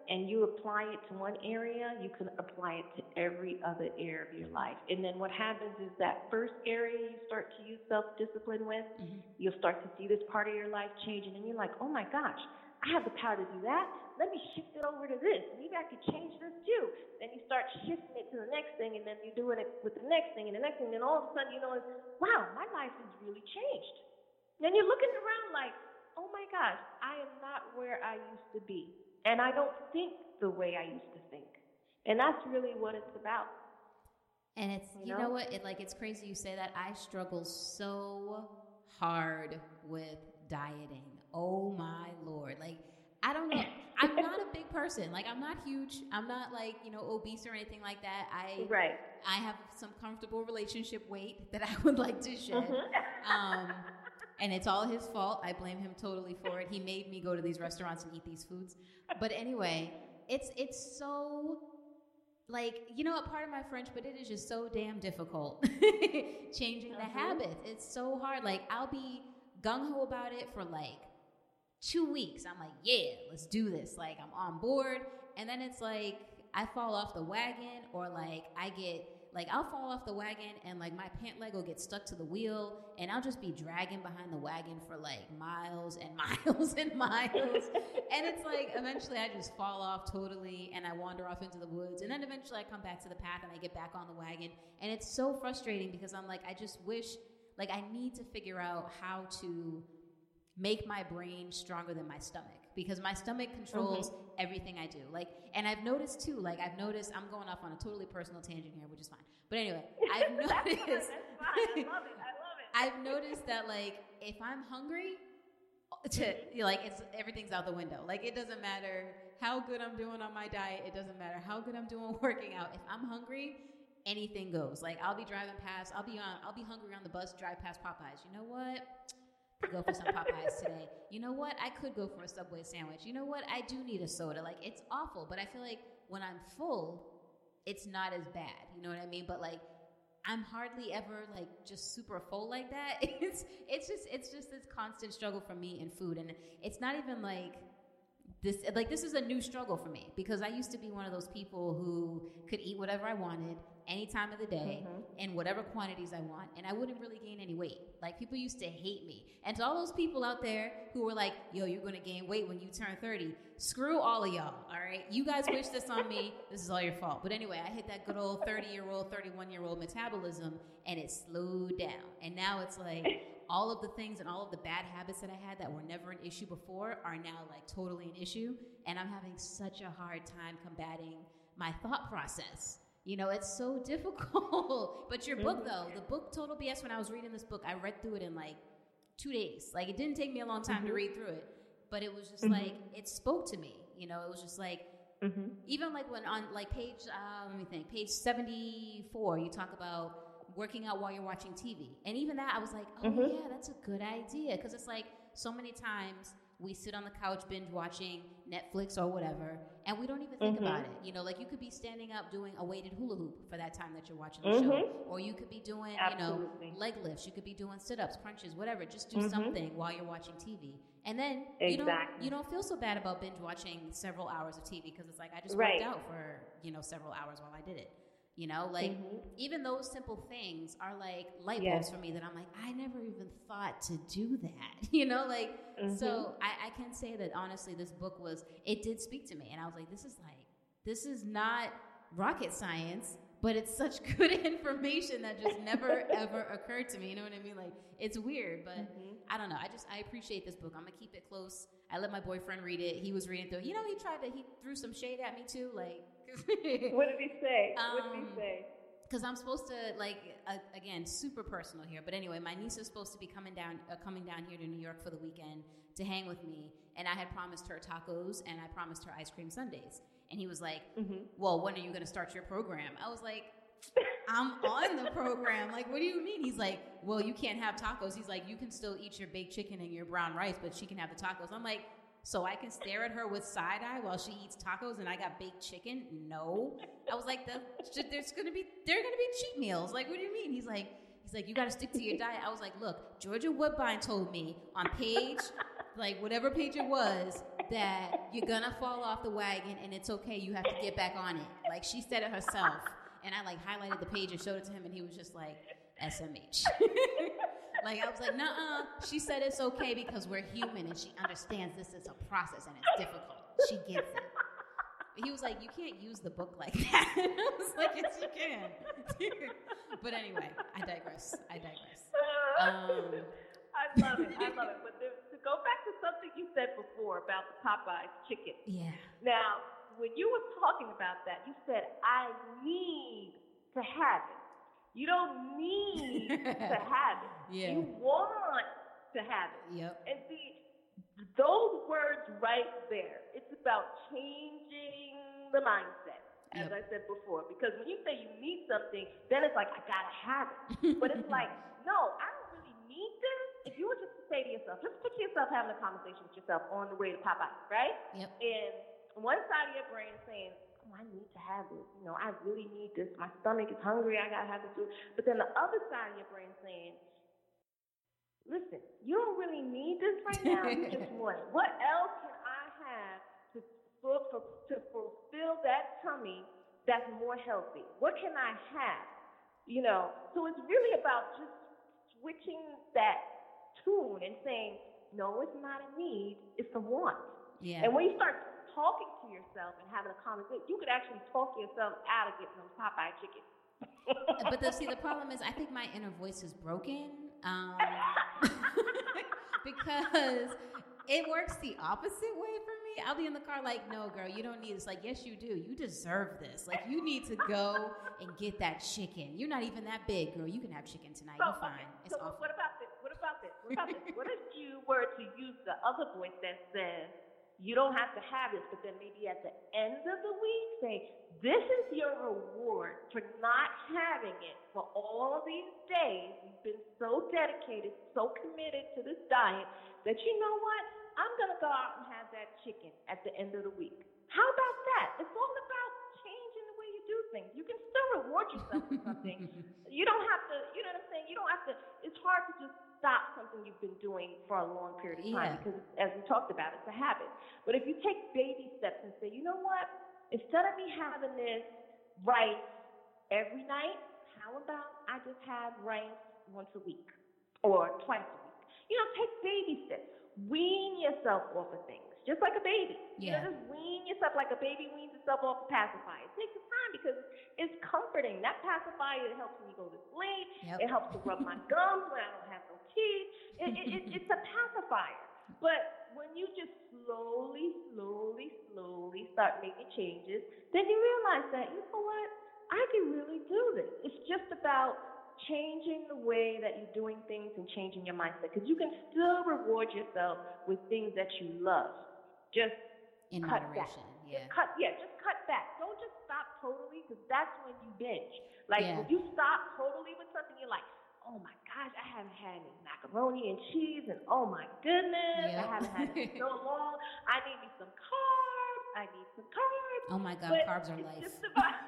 and you apply it to one area, you can apply it to every other area of your life. And then what happens is that first area you start to use self-discipline with, you'll start to see this part of your life changing, and you're like, oh my gosh, I have the power to do that. Let me shift it over to this. Maybe I could change this too. Then you start shifting it to the next thing, and then you're doing it with the next thing and the next thing. And then all of a sudden, you know, wow, my life has really changed. Then you're looking around like, oh my gosh, I am not where I used to be. And I don't think the way I used to think. And that's really what it's about. And it's, you know what, it's crazy you say that. I struggle so hard with dieting. Oh my Lord. Like, I don't know. I'm not a big person. Like, I'm not huge. I'm not like, obese or anything like that. I have some comfortable relationship weight that I would like to shed. And it's all his fault. I blame him totally for it. He made me go to these restaurants and eat these foods. But anyway, it's so, like, a part of my French, but it is just so damn difficult changing the habits. It's so hard. Like, I'll be gung-ho about it for like 2 weeks. I'm like, yeah, let's do this. Like, I'm on board. And then it's like, I fall off the wagon, or like I'll fall off the wagon and like my pant leg will get stuck to the wheel, and I'll just be dragging behind the wagon for like miles and miles and miles. And it's like, eventually I just fall off totally and I wander off into the woods. And then eventually I come back to the path and I get back on the wagon. And it's so frustrating because I'm like, I just wish, like, I need to figure out how to make my brain stronger than my stomach, because my stomach controls everything I do. Like, and I've noticed too, I'm going off on a totally personal tangent here, which is fine. But anyway, I've noticed, That's fine. I love it. I've noticed that, like, if I'm hungry, everything's out the window. Like, it doesn't matter how good I'm doing on my diet. It doesn't matter how good I'm doing working out. If I'm hungry, anything goes. Like, I'll be driving past, I'll be hungry on the bus, drive past Popeyes. You know what? Go for some Popeyes today. You know what? I could go for a Subway sandwich. You know what? I do need a soda. Like, it's awful, but I feel like when I'm full, it's not as bad. You know what I mean? But like, I'm hardly ever like just super full like that. It's just this constant struggle for me in food, and it's not even like this. Like, this is a new struggle for me, because I used to be one of those people who could eat whatever I wanted any time of the day in whatever quantities I want, and I wouldn't really gain any weight. Like, people used to hate me. And to all those people out there who were like, yo, you're going to gain weight when you turn 30, screw all of y'all, all right? You guys wish this on me. This is all your fault. But anyway, I hit that good old 30-year-old, 31-year-old metabolism, and it slowed down. And now it's like all of the things and all of the bad habits that I had that were never an issue before are now like totally an issue. And I'm having such a hard time combating my thought process. It's so difficult. But your book, though, the book Total BS, when I was reading this book, I read through it in like 2 days. Like, it didn't take me a long time to read through it, but it was just like, it spoke to me. It was just like, even like when on like page 74, you talk about working out while you're watching TV. And even that, I was like, oh yeah, that's a good idea. Because it's like, so many times we sit on the couch binge watching Netflix or whatever, and we don't even think about it. Like, you could be standing up doing a weighted hula hoop for that time that you're watching the show. Or you could be doing, leg lifts. You could be doing sit-ups, crunches, whatever. Just do something while you're watching TV. And then you don't feel so bad about binge watching several hours of TV, because it's like, I just worked out for, several hours while I did it. Even those simple things are like light bulbs for me, that I'm like, I never even thought to do that, So I can say that honestly, this book it did speak to me, and I was like, this is not rocket science, but it's such good information that just never ever occurred to me. You know what I mean? Like, it's weird, but I don't know. I appreciate this book. I'm gonna keep it close. I let my boyfriend read it. He was reading through. He threw some shade at me too, like. What did he say? Because I'm supposed to, again, super personal here. But anyway, my niece is supposed to be coming down here to New York for the weekend to hang with me. And I had promised her tacos, and I promised her ice cream sundaes. And he was like, well, when are you going to start your program? I was like, I'm on the program. Like, what do you mean? He's like, well, you can't have tacos. He's like, you can still eat your baked chicken and your brown rice, but she can have the tacos. I'm like, so I can stare at her with side eye while she eats tacos and I got baked chicken? No. I was like, there are gonna be cheat meals. Like, what do you mean? He's like, you got to stick to your diet. I was like, look, Georgia Woodbine told me on page, like whatever page it was, that you're gonna fall off the wagon and it's okay, you have to get back on it. Like, she said it herself. And I, like, highlighted the page and showed it to him, and he was just like, SMH. Like, I was like, nuh-uh. She said it's okay because we're human, and she understands this is a process, and it's difficult. She gets it. He was like, you can't use the book like that. And I was like, yes, you can. But anyway, I digress. I love it. But to go back to something you said before about the Popeyes chicken. Yeah. Now, when you were talking about that, you said, I need to have it. You don't need to have it. Yeah. You want to have it. Yep. And see, those words right there, it's about changing the mindset, as I said before. Because when you say you need something, then it's like, I gotta have it. But it's like, no, I don't really need this. If you were just to say to yourself, just picture yourself having a conversation with yourself on the way to Popeye, right? Yep. And one side of your brain saying, oh, I need to have this. You know, I really need this. My stomach is hungry. I gotta have this food. But then the other side of your brain saying, listen, you don't really need this right now. You just want it. What else can I have to fulfill that tummy that's more healthy? What can I have? You know, so it's really about just switching that tune and saying, no, it's not a need, it's a want. Yeah. And when you start talking to yourself and having a conversation, you could actually talk yourself out of getting those Popeye chicken. But the problem is, I think my inner voice is broken. Because it works the opposite way for me. I'll be in the car like, no, girl, you don't need this. Like, yes, you do. You deserve this. Like, you need to go and get that chicken. You're not even that big, girl. You can have chicken tonight. You're fine. It's awful. What about this? What if you were to use the other voice that says, you don't have to have this, but then maybe at the end of the week, say, this is your reward for not having it for all these days. You've been so dedicated, so committed to this diet that you know what? I'm going to go out and have that chicken at the end of the week. How about that? It's all about changing the way you do things. You can still reward yourself for something. You don't have to, you know what I'm saying? You don't have to, it's hard to just stop something you've been doing for a long period of time because, as we talked about, it's a habit. But if you take baby steps and say, you know what? Instead of me having this rice every night, how about I just have rice once a week or twice a week? You know, take baby steps. Wean yourself off of things, just like a baby. Yeah. You know, just wean yourself like a baby weans itself off a pacifier. It takes some time because it's comforting. That pacifier, it helps me go to sleep. Yep. It helps to rub my gums when I don't have no teeth. It's a pacifier. But when you just slowly start making changes, then you realize that, you know what, I can really do this. It's just about changing the way that you're doing things and changing your mindset. Because you can still reward yourself with things that you love. Just in cut moderation. back. Just cut back. Don't just stop totally, because that's when you binge. Like, when you stop totally with something, you're like, oh my gosh, I haven't had any macaroni and cheese, and oh my goodness, I haven't had it in so long. I need me some carbs. Oh my God, but carbs are life. Just about,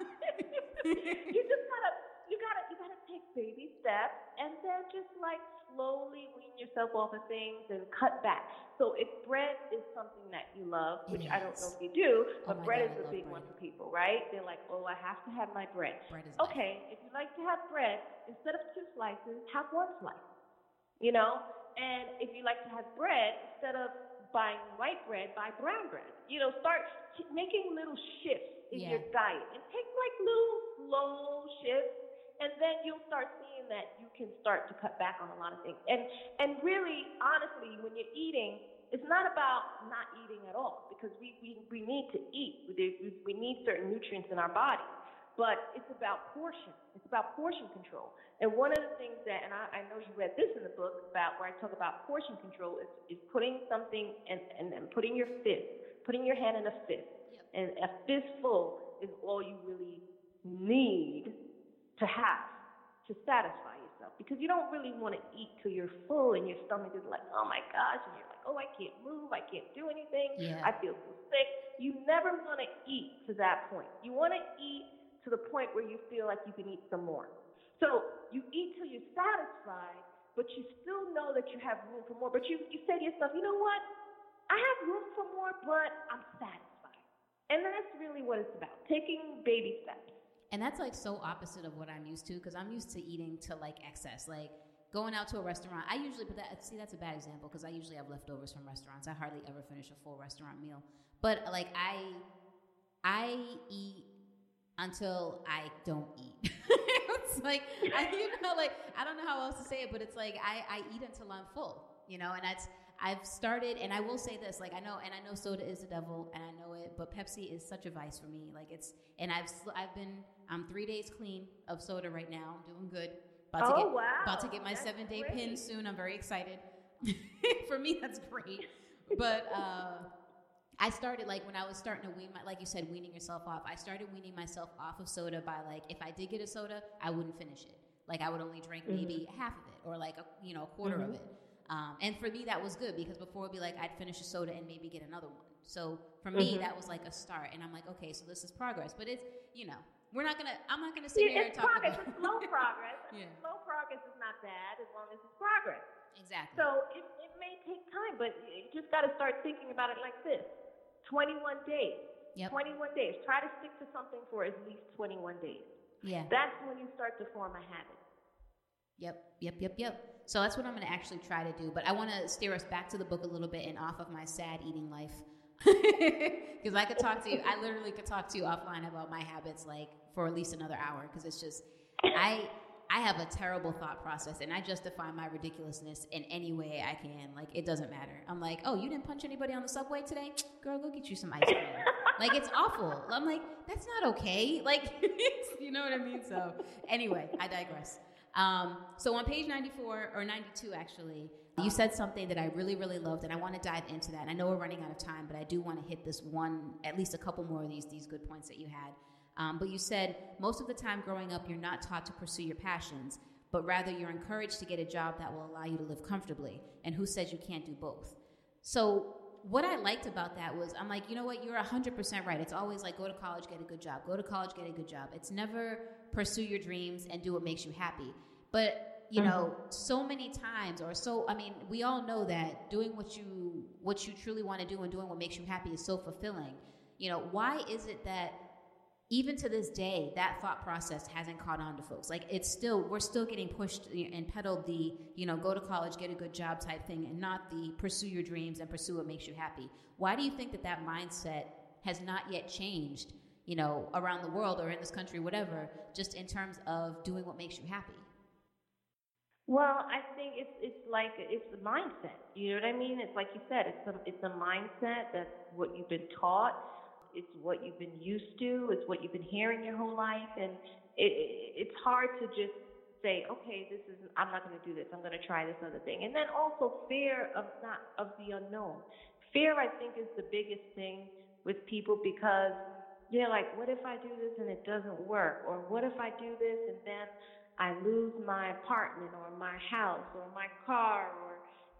you gotta take baby steps, and then just like slowly wean yourself off of things and cut back. So if bread is something that you love, which I don't know if you do, but bread is a big one for people, right? They're like, oh, I have to have my bread. Bread is okay, if you like to have bread, instead of 2 slices, have 1 slice. You know? And if you like to have bread, instead of buying white bread, buy brown bread. You know, start making little shifts in your diet, and take like little slow shifts. And then you'll start seeing that you can start to cut back on a lot of things. And really, honestly, when you're eating, it's not about not eating at all, because we need to eat. We need certain nutrients in our body. But it's about portion. It's about portion control. And one of the things that, and I know you read this in the book about where I talk about portion control, is putting something and putting your hand in a fist. Yep. And a fistful is all you really need to have to satisfy yourself, because you don't really want to eat till you're full and your stomach is like, oh my gosh, and you're like, oh, I can't move, I can't do anything, I feel so sick. You never want to eat to that point. You want to eat to the point where you feel like you can eat some more. So you eat till you're satisfied, but you still know that you have room for more. But you say to yourself, you know what? I have room for more, but I'm satisfied. And that's really what it's about, taking baby steps. And that's like so opposite of what I'm used to, because I'm used to eating to like excess. Like going out to a restaurant, I usually, but that's a bad example because I usually have leftovers from restaurants. I hardly ever finish a full restaurant meal. But like I eat until I don't eat. It's like, I don't know how else to say it, but it's like I eat until I'm full, and I've started, and I will say this, like I know soda is the devil, and I know it, but Pepsi is such a vice for me. Like I'm 3 days clean of soda right now. I'm doing good. About to get my 7-day pin soon. I'm very excited. For me, that's great. But I started, like, when I was starting to like you said, weaning yourself off. I started weaning myself off of soda by, like, if I did get a soda, I wouldn't finish it. Like, I would only drink maybe half of it or, like, a quarter of it. And for me, that was good because before it'd be like I'd finish a soda and maybe get another one. So for me, that was like a start. And I'm like, okay, so this is progress. But it's, I'm not going to sit here and talk progress. about It's slow progress. Yeah. Slow progress is not bad as long as it's progress. Exactly. So it may take time, but you just got to start thinking about it like this. 21 days. Yep. 21 days. Try to stick to something for at least 21 days. Yeah. That's when you start to form a habit. Yep. So that's what I'm going to actually try to do. But I want to steer us back to the book a little bit and off of my sad eating life. Because I literally could talk to you offline about my habits like for at least another hour. Because it's just, I have a terrible thought process and I justify my ridiculousness in any way I can. Like, it doesn't matter. I'm like, oh, you didn't punch anybody on the subway today? Girl, go get you some ice cream. Like, it's awful. I'm like, that's not okay. Like, you know what I mean? So anyway, I digress. So on page 94 or 92, actually, you said something that I really, really loved, and I want to dive into that. And I know we're running out of time, but I do want to hit this one, at least a couple more of these good points that you had. But you said most of the time growing up, you're not taught to pursue your passions, but rather you're encouraged to get a job that will allow you to live comfortably. And who says you can't do both? So what I liked about that was, I'm like, you know what? You're 100% right. It's always like, go to college, get a good job. Go to college, get a good job. It's never pursue your dreams and do what makes you happy. But you know, so many times, we all know that doing what you truly want to do and doing what makes you happy is so fulfilling. You know, why is it that even to this day, that thought process hasn't caught on to folks? Like, we're still getting pushed and peddled the, go to college, get a good job type thing, and not the pursue your dreams and pursue what makes you happy. Why do you think that mindset has not yet changed, around the world or in this country, whatever, just in terms of doing what makes you happy? Well, I think it's a mindset. You know what I mean? It's like you said, it's a mindset. That's what you've been taught. It's what you've been used to. It's what you've been hearing your whole life, and it's hard to just say, okay, I'm not going to do this. I'm going to try this other thing. And then also fear of the unknown. Fear, I think, is the biggest thing with people because they're like, what if I do this and it doesn't work? Or what if I do this and then I lose my apartment or my house or my car or,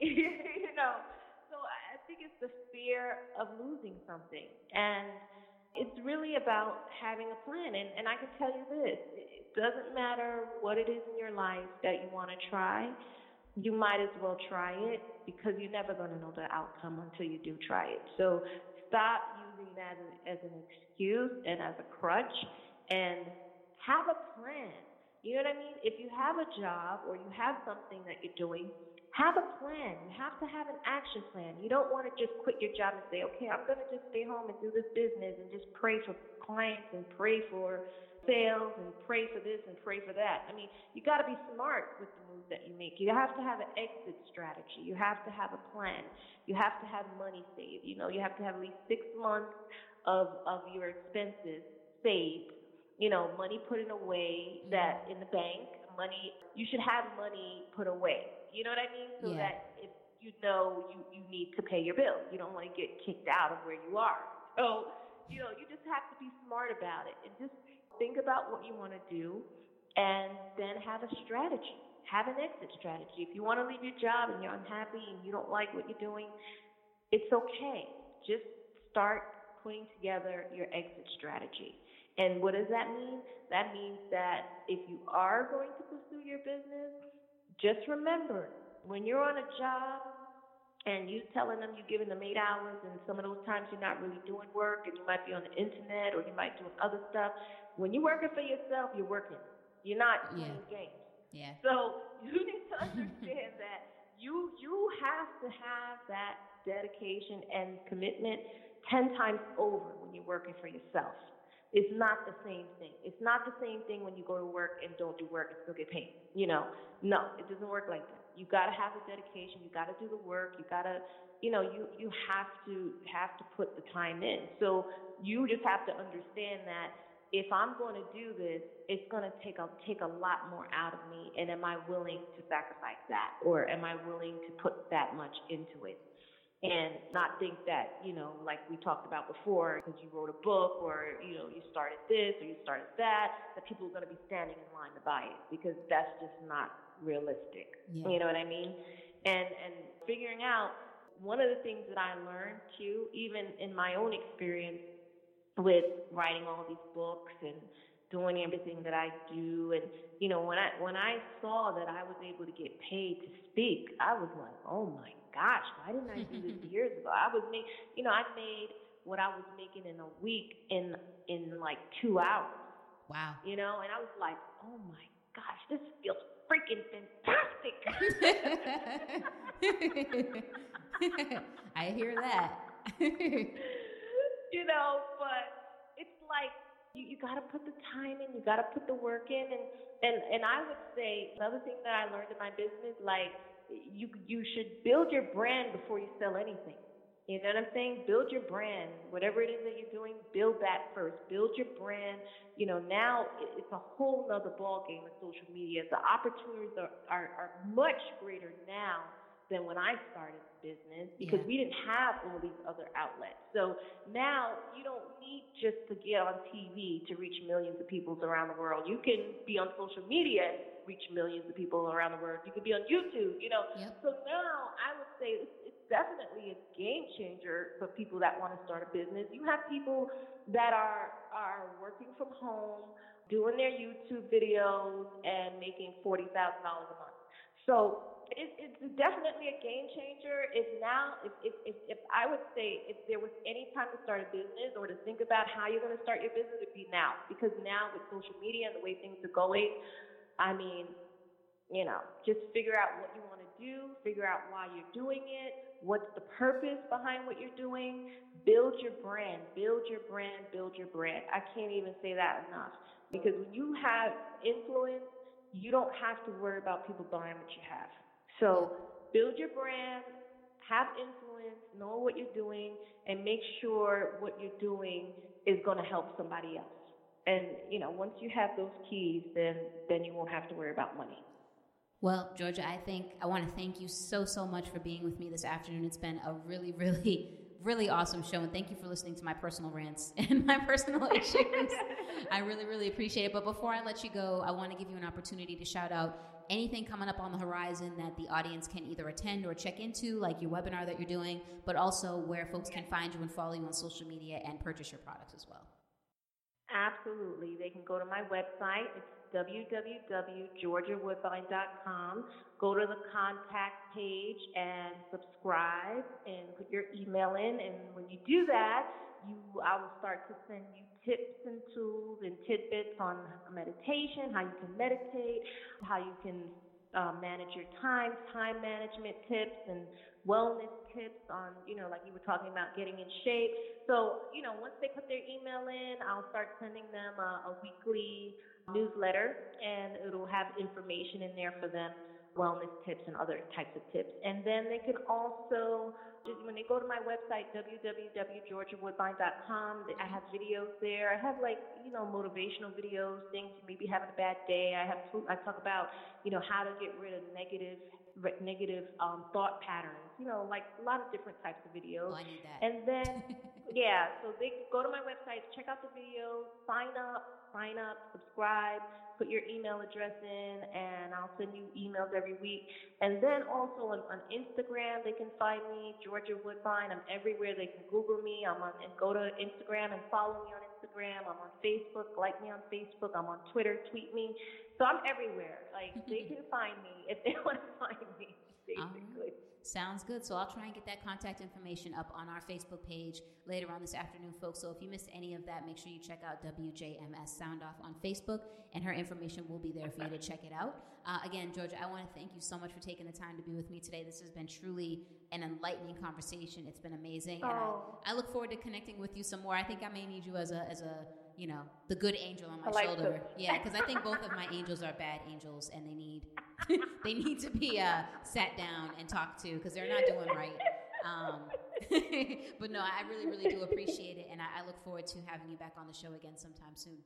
So I think it's the fear of losing something. And it's really about having a plan. And I can tell you this, it doesn't matter what it is in your life that you want to try. You might as well try it because you're never going to know the outcome until you do try it. So stop using that as an excuse and as a crutch and have a plan. You know what I mean? If you have a job or you have something that you're doing, have a plan. You have to have an action plan. You don't want to just quit your job and say, okay, I'm going to just stay home and do this business and just pray for clients and pray for sales and pray for this and pray for that. I mean, you got to be smart with the moves that you make. You have to have an exit strategy. You have to have a plan. You have to have money saved. You have to have at least 6 months of your expenses saved. Money put away that in the bank, you should have money put away. You know what I mean? So that if you need to pay your bills, you don't want to get kicked out of where you are. So, you just have to be smart about it and just think about what you want to do and then have a strategy, have an exit strategy. If you want to leave your job and you're unhappy and you don't like what you're doing, it's okay. Just start putting together your exit strategy. And what does that mean? That means that if you are going to pursue your business, just remember, when you're on a job, and you telling them you're giving them 8 hours, and some of those times you're not really doing work, and you might be on the internet or you might be doing other stuff. When you're working for yourself, you're working. You're not playing games. Yeah. So you need to understand that you have to have that dedication and commitment 10 times over when you're working for yourself. It's not the same thing. It's not the same thing when you go to work and don't do work and still get paid. No, it doesn't work like that. You got to have the dedication. You got to do the work. You got to, you have to put the time in. So you just have to understand that if I'm going to do this, it's going to take a lot more out of me. And am I willing to sacrifice that? Or am I willing to put that much into it? And not think that, like we talked about before, because you wrote a book or, you started this or you started that people are going to be standing in line to buy it, because that's just not realistic. Yeah. You know what I mean? And figuring out, one of the things that I learned too, even in my own experience with writing all these books and doing everything that I do, and when I saw that I was able to get paid to speak, I was like, oh my gosh, why didn't I do this years ago? I made what I was making in a week in like 2 hours. Wow. And I was like, oh my gosh, this feels freaking fantastic. I hear that. But it's like, you got to put the time in, you got to put the work in. And I would say another thing that I learned in my business, like, you should build your brand before you sell anything. You know what I'm saying? Build your brand. Whatever it is that you're doing, build that first. Build your brand. Now it's a whole nother ballgame with social media. The opportunities are much greater now than when I started business, because we didn't have all these other outlets. So now you don't need just to get on TV to reach millions of people around the world. You can be on social media and reach millions of people around the world. You can be on YouTube, Yep. So now I would say it's definitely a game changer for people that want to start a business. You have people that are working from home, doing their YouTube videos and making $40,000 a month. So it's definitely a game changer. If I would say, if there was any time to start a business or to think about how you're going to start your business, it'd be now. Because now with social media and the way things are going, just figure out what you want to do, figure out why you're doing it, what's the purpose behind what you're doing, build your brand, build your brand, build your brand. I can't even say that enough. Because when you have influence, you don't have to worry about people buying what you have. So build your brand, have influence, know what you're doing, and make sure what you're doing is going to help somebody else. And, once you have those keys, then you won't have to worry about money. Well, Georgia, I want to thank you so much for being with me this afternoon. It's been a really, really, really awesome show, and thank you for listening to my personal rants and my personal issues. I really, really appreciate it. But before I let you go, I want to give you an opportunity to shout out anything coming up on the horizon that the audience can either attend or check into, like your webinar that you're doing, but also where folks can find you and follow you on social media and purchase your products as well. Absolutely. They can go to my website. It's www.georgiawoodbine.com. Go to the contact page and subscribe and put your email in. And when you do that, I will start to send you tips and tools and tidbits on meditation, how you can meditate, how you can manage your time management tips and wellness tips on, like you were talking about getting in shape. So, once they put their email in, I'll start sending them a weekly newsletter, and it'll have information in there for them, wellness tips and other types of tips. And then they can also, when they go to my website, www.georgiawoodbine.com, I have videos there. I have motivational videos, things, maybe having a bad day. I talk about, how to get rid of negative thought patterns, like a lot of different types of videos. Oh, I need that. And then, so they go to my website, check out the videos, sign up, subscribe, put your email address in, and I'll send you emails every week. And then also on Instagram, they can find me, Georgia Woodbine. I'm everywhere. They can Google me. Go to Instagram and follow me on Instagram. I'm on Facebook. Like me on Facebook. I'm on Twitter. Tweet me. So I'm everywhere. Like, they can find me if they want to find me, basically. Sounds good. So I'll try and get that contact information up on our Facebook page later on this afternoon, folks. So if you missed any of that, make sure you check out WJMS Sound Off on Facebook, and her information will be there for you to check it out. Again, Georgia, I want to thank you so much for taking the time to be with me today. This has been truly an enlightening conversation. It's been amazing. And I look forward to connecting with you some more. I think I may need you as a you know, the good angel on my shoulder. Yeah, because I think both of my angels are bad angels, and they need to be sat down and talked to because they're not doing right. But no, I really, really do appreciate it, and I look forward to having you back on the show again sometime soon.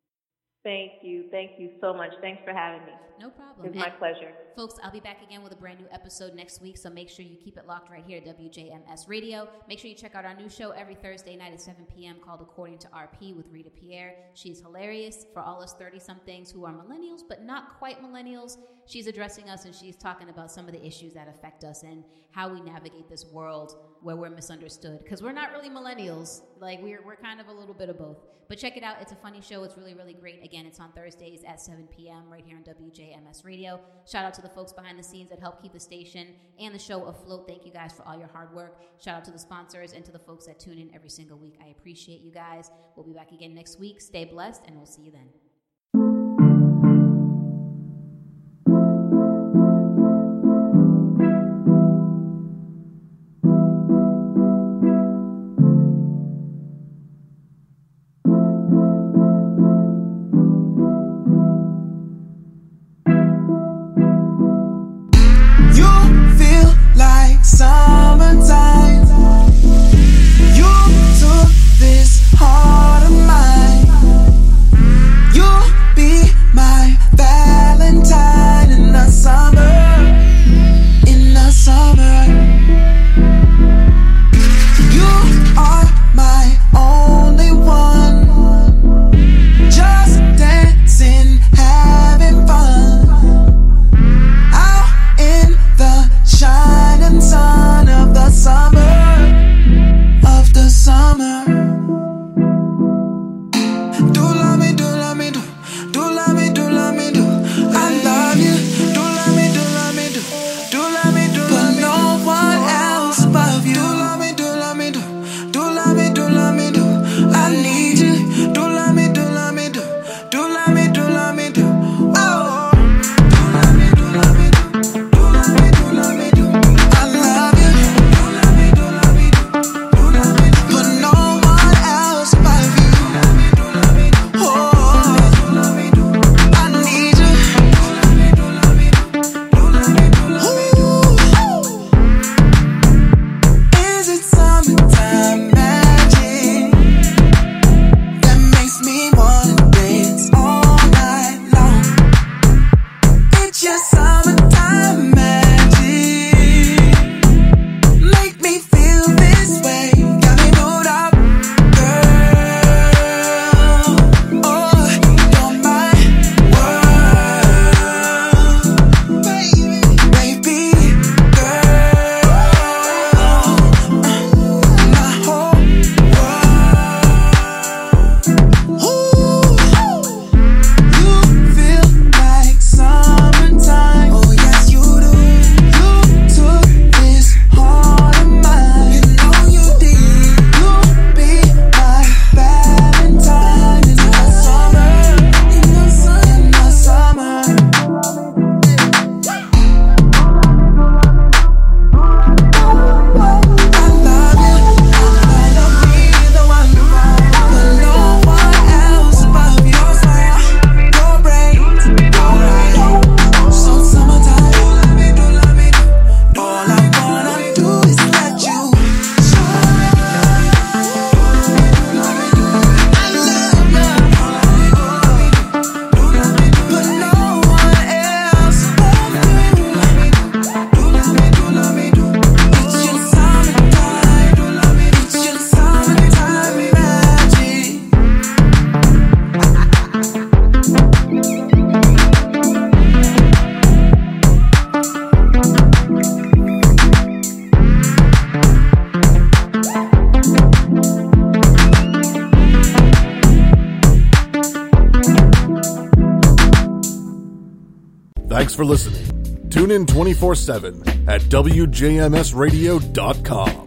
Thank you so much. Thanks for having me. No problem. It's my pleasure. Folks, I'll be back again with a brand new episode next week, so make sure you keep it locked right here at WJMS Radio. Make sure you check out our new show every Thursday night at 7 p.m. called According to RP with Rita Pierre. She's hilarious for all us 30-somethings who are millennials, but not quite millennials. She's addressing us, and she's talking about some of the issues that affect us and how we navigate this world where we're misunderstood. Because we're not really millennials. Like, we're kind of a little bit of both. But check it out. It's a funny show. It's really, really great. Again, it's on Thursdays at 7 p.m. right here on WJMS Radio. Shout out to the folks behind the scenes that help keep the station and the show afloat. Thank you guys for all your hard work. Shout out to the sponsors and to the folks that tune in every single week. I appreciate you guys. We'll be back again next week. Stay blessed, and we'll see you then. Thanks for listening. Tune in 24/7 at WJMSradio.com.